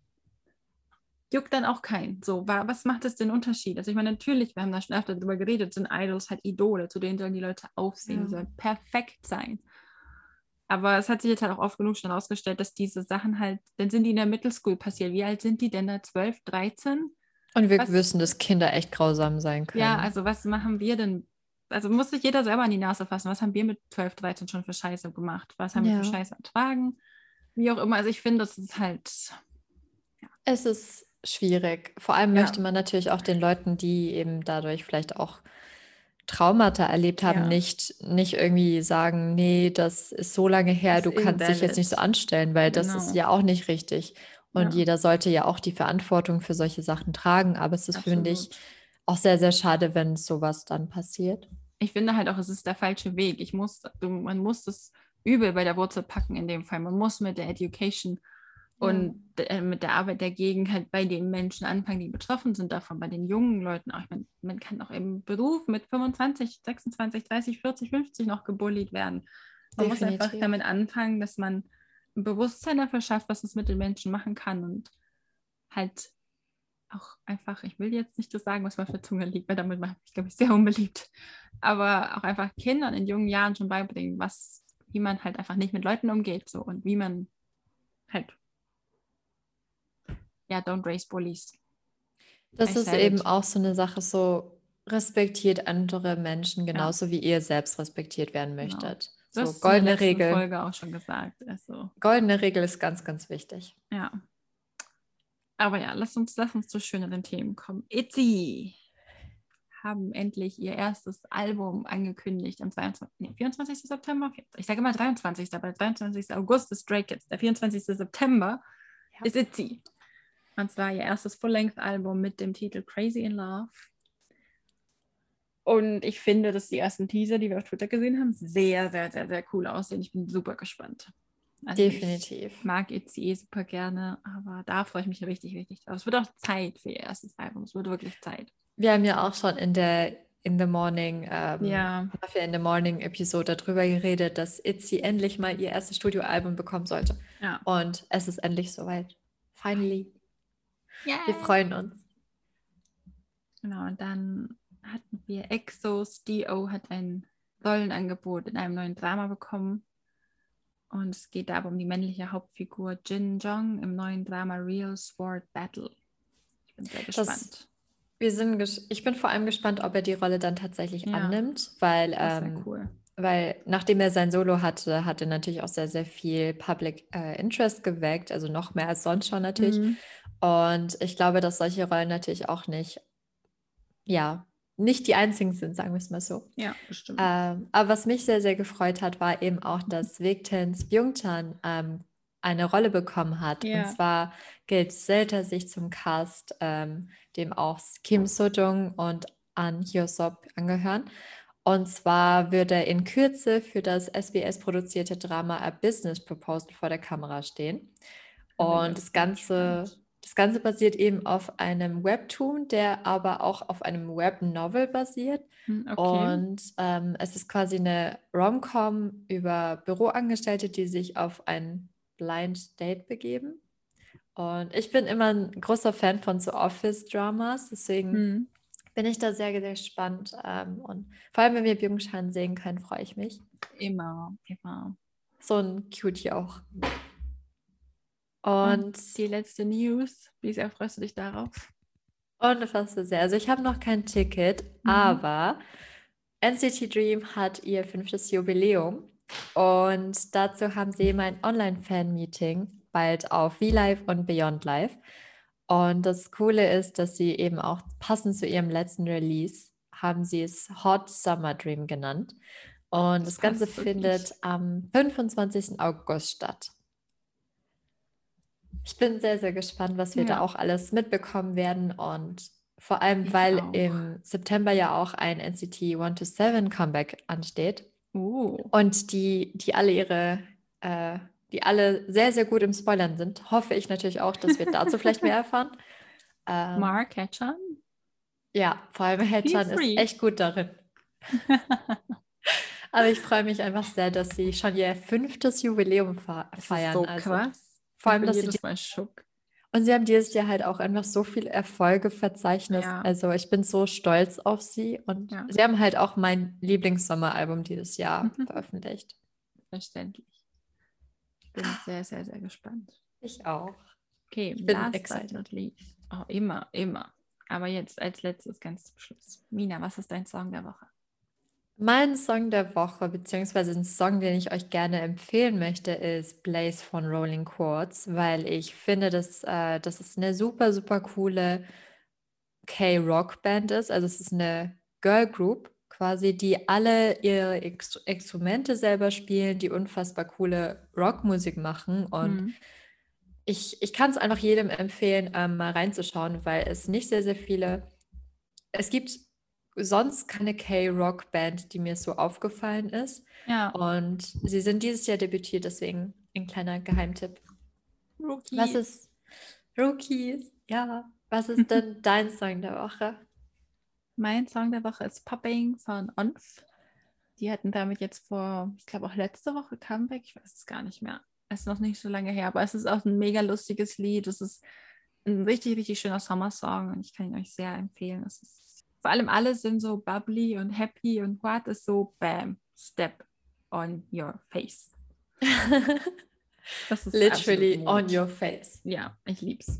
juckt dann auch keinen. So, was macht das denn Unterschied? Also ich meine, natürlich, wir haben da schon öfter darüber geredet, sind Idols halt Idole, zu denen sollen die Leute aufsehen, die sollen perfekt sein. Aber es hat sich jetzt halt auch oft genug schon herausgestellt, dass diese Sachen halt, dann sind die in der Middle School passiert. Wie alt sind die denn da? 12, 13? Und wir wissen, dass Kinder echt grausam sein können. Ja, also was machen wir denn? Also muss sich jeder selber an die Nase fassen. Was haben wir mit 12, 13 schon für Scheiße gemacht? Was haben wir für Scheiße ertragen? Wie auch immer. Also ich finde, das ist halt... Ja. Es ist schwierig. Vor allem möchte man natürlich auch den Leuten, die eben dadurch vielleicht auch Traumata erlebt haben, nicht irgendwie sagen, nee, das ist so lange her, du kannst dich jetzt nicht so anstellen, weil das ist ja auch nicht richtig. Und jeder sollte ja auch die Verantwortung für solche Sachen tragen. Aber es ist, finde ich, auch sehr, sehr schade, wenn sowas dann passiert. Ich finde halt auch, es ist der falsche Weg. Man muss das Übel bei der Wurzel packen in dem Fall. Man muss mit der Education und mit der Arbeit dagegen halt bei den Menschen anfangen, die betroffen sind davon, bei den jungen Leuten auch. Ich meine, man kann auch im Beruf mit 25, 26, 30, 40, 50 noch gebullied werden. Man muss einfach damit anfangen, dass man ein Bewusstsein dafür schafft, was es mit den Menschen machen kann und halt auch einfach, ich will jetzt nicht das sagen, was mir auf der Zunge liegt, weil damit mache ich, glaube ich, sehr unbeliebt, aber auch einfach Kindern in jungen Jahren schon beibringen, wie man halt einfach nicht mit Leuten umgeht so und wie man halt don't raise bullies. Das ist eben auch so eine Sache, so respektiert andere Menschen genauso wie ihr selbst respektiert werden möchtet. Genau. So goldene Regel. Das in der Folge auch schon gesagt. Also. Goldene Regel ist ganz, ganz wichtig. Ja. Aber ja, lass uns zu schöneren Themen kommen. ITZY haben endlich ihr erstes Album angekündigt am 24. September. Ich sage immer 23. Aber 23. August ist Stray Kids. Der 24. September ist ITZY. Und zwar ihr erstes Full-Length-Album mit dem Titel Crazy in Love. Und ich finde, dass die ersten Teaser, die wir auf Twitter gesehen haben, sehr, sehr, sehr, sehr cool aussehen. Ich bin super gespannt. Also Definitiv. ich mag ITZY super gerne, aber da freue ich mich richtig, richtig drauf. Es wird auch Zeit für ihr erstes Album. Es wird wirklich Zeit. Wir haben ja auch schon in der In the Morning, Ja. Mafia in the Morning Episode darüber geredet, dass ITZY endlich mal ihr erstes Studioalbum bekommen sollte. Ja. Und es ist endlich soweit. Finally. Yay. Wir freuen uns. Genau, und dann hatten wir EXO's D.O. hat ein Rollenangebot in einem neuen Drama bekommen. Und es geht dabei um die männliche Hauptfigur Jin Jong im neuen Drama Real Sword Battle. Ich bin sehr gespannt. Ich bin vor allem gespannt, ob er die Rolle dann tatsächlich annimmt, weil, das wäre cool. Weil nachdem er sein Solo hatte, hat er natürlich auch sehr, sehr viel Public Interest geweckt, also noch mehr als sonst schon natürlich. Und ich glaube, dass solche Rollen natürlich auch nicht die einzigen sind, sagen wir es mal so. Ja, bestimmt. Aber was mich sehr, sehr gefreut hat, war eben auch, dass Victans Byungchan eine Rolle bekommen hat. Ja. Und zwar gilt Zelda sich zum Cast, dem auch Kim Soo-jung und An Hyo-sop angehören. Und zwar wird er in Kürze für das SBS-produzierte Drama A Business Proposal vor der Kamera stehen. Und das Ganze basiert eben auf einem Webtoon, der aber auch auf einem Webnovel basiert. Okay. Und es ist quasi eine Rom-Com über Büroangestellte, die sich auf ein Blind Date begeben. Und ich bin immer ein großer Fan von so Office-Dramas, deswegen bin ich da sehr, sehr gespannt. Und vor allem, wenn wir Byung-chan sehen können, freue ich mich. Immer. So ein Cutie auch. Und die letzte News, wie sehr freust du dich darauf? Unfassbar sehr. Also ich habe noch kein Ticket, aber NCT Dream hat ihr 5. Jubiläum und dazu haben sie eben ein Online-Fan-Meeting bald auf V-Live und Beyond Live. Und das Coole ist, dass sie eben auch passend zu ihrem letzten Release haben sie es Hot Summer Dream genannt. Und das Ganze findet am 25. August statt. Ich bin sehr, sehr gespannt, was wir da auch alles mitbekommen werden. Und vor allem, weil im September ja auch ein NCT 127 Comeback ansteht. Und die alle sehr, sehr gut im Spoilern sind, hoffe ich natürlich auch, dass wir dazu vielleicht mehr erfahren. Mark Haechan? Ja, vor allem Haechan ist echt gut darin. Aber ich freue mich einfach sehr, dass sie schon ihr 5. Jubiläum feiern. Das ist so krass. Vor allem, dass jedes Mal schock. Und sie haben dieses Jahr halt auch einfach so viele Erfolge verzeichnet. Ja. Also ich bin so stolz auf sie. Und sie haben halt auch mein Lieblingssommeralbum dieses Jahr veröffentlicht. Verständlich. Ich bin sehr, sehr, sehr gespannt. Ich auch. Okay, ich bin last excited. but not least. Oh, immer. Aber jetzt als letztes ganz zum Schluss. Mina, was ist dein Song der Woche? Mein Song der Woche, beziehungsweise ein Song, den ich euch gerne empfehlen möchte, ist Blaze von Rolling Quartz, weil ich finde, dass das ist eine super, super coole K-Rock-Band ist. Also es ist eine Girl Group quasi, die alle ihre Instrumente selber spielen, die unfassbar coole Rockmusik machen. Und ich kann es einfach jedem empfehlen, mal reinzuschauen, weil es nicht sehr, sehr viele. Es gibt sonst keine K-Rock-Band, die mir so aufgefallen ist. Ja. Und sie sind dieses Jahr debütiert, deswegen ein kleiner Geheimtipp. Rookies. Rookies, ja. Was ist denn dein Song der Woche? Mein Song der Woche ist Popping von Onf. Die hatten damit jetzt ich glaube auch letzte Woche Comeback, ich weiß es gar nicht mehr. Es ist noch nicht so lange her, aber es ist auch ein mega lustiges Lied. Es ist ein richtig, richtig schöner Sommersong und ich kann ihn euch sehr empfehlen. Es ist vor allem alle sind so bubbly und happy und what ist so bam, step on your face. Das ist literally on your face. Ja, ich lieb's.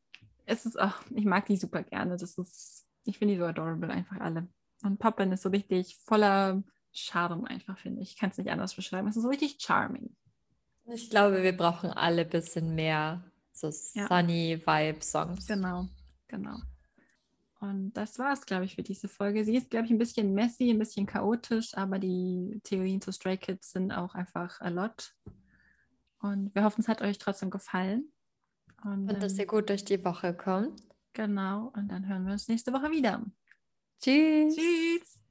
Ich mag die super gerne. Ich finde die so adorable einfach alle. Und Poppin ist so richtig voller Charme einfach, finde ich. Ich kann es nicht anders beschreiben. Es ist so richtig charming. Ich glaube, wir brauchen alle ein bisschen mehr so sunny Vibe-Songs. Genau. Und das war es, glaube ich, für diese Folge. Sie ist, glaube ich, ein bisschen messy, ein bisschen chaotisch, aber die Theorien zu Stray Kids sind auch einfach a lot. Und wir hoffen, es hat euch trotzdem gefallen. Und dass ihr gut durch die Woche kommt. Genau. Und dann hören wir uns nächste Woche wieder. Tschüss. Tschüss.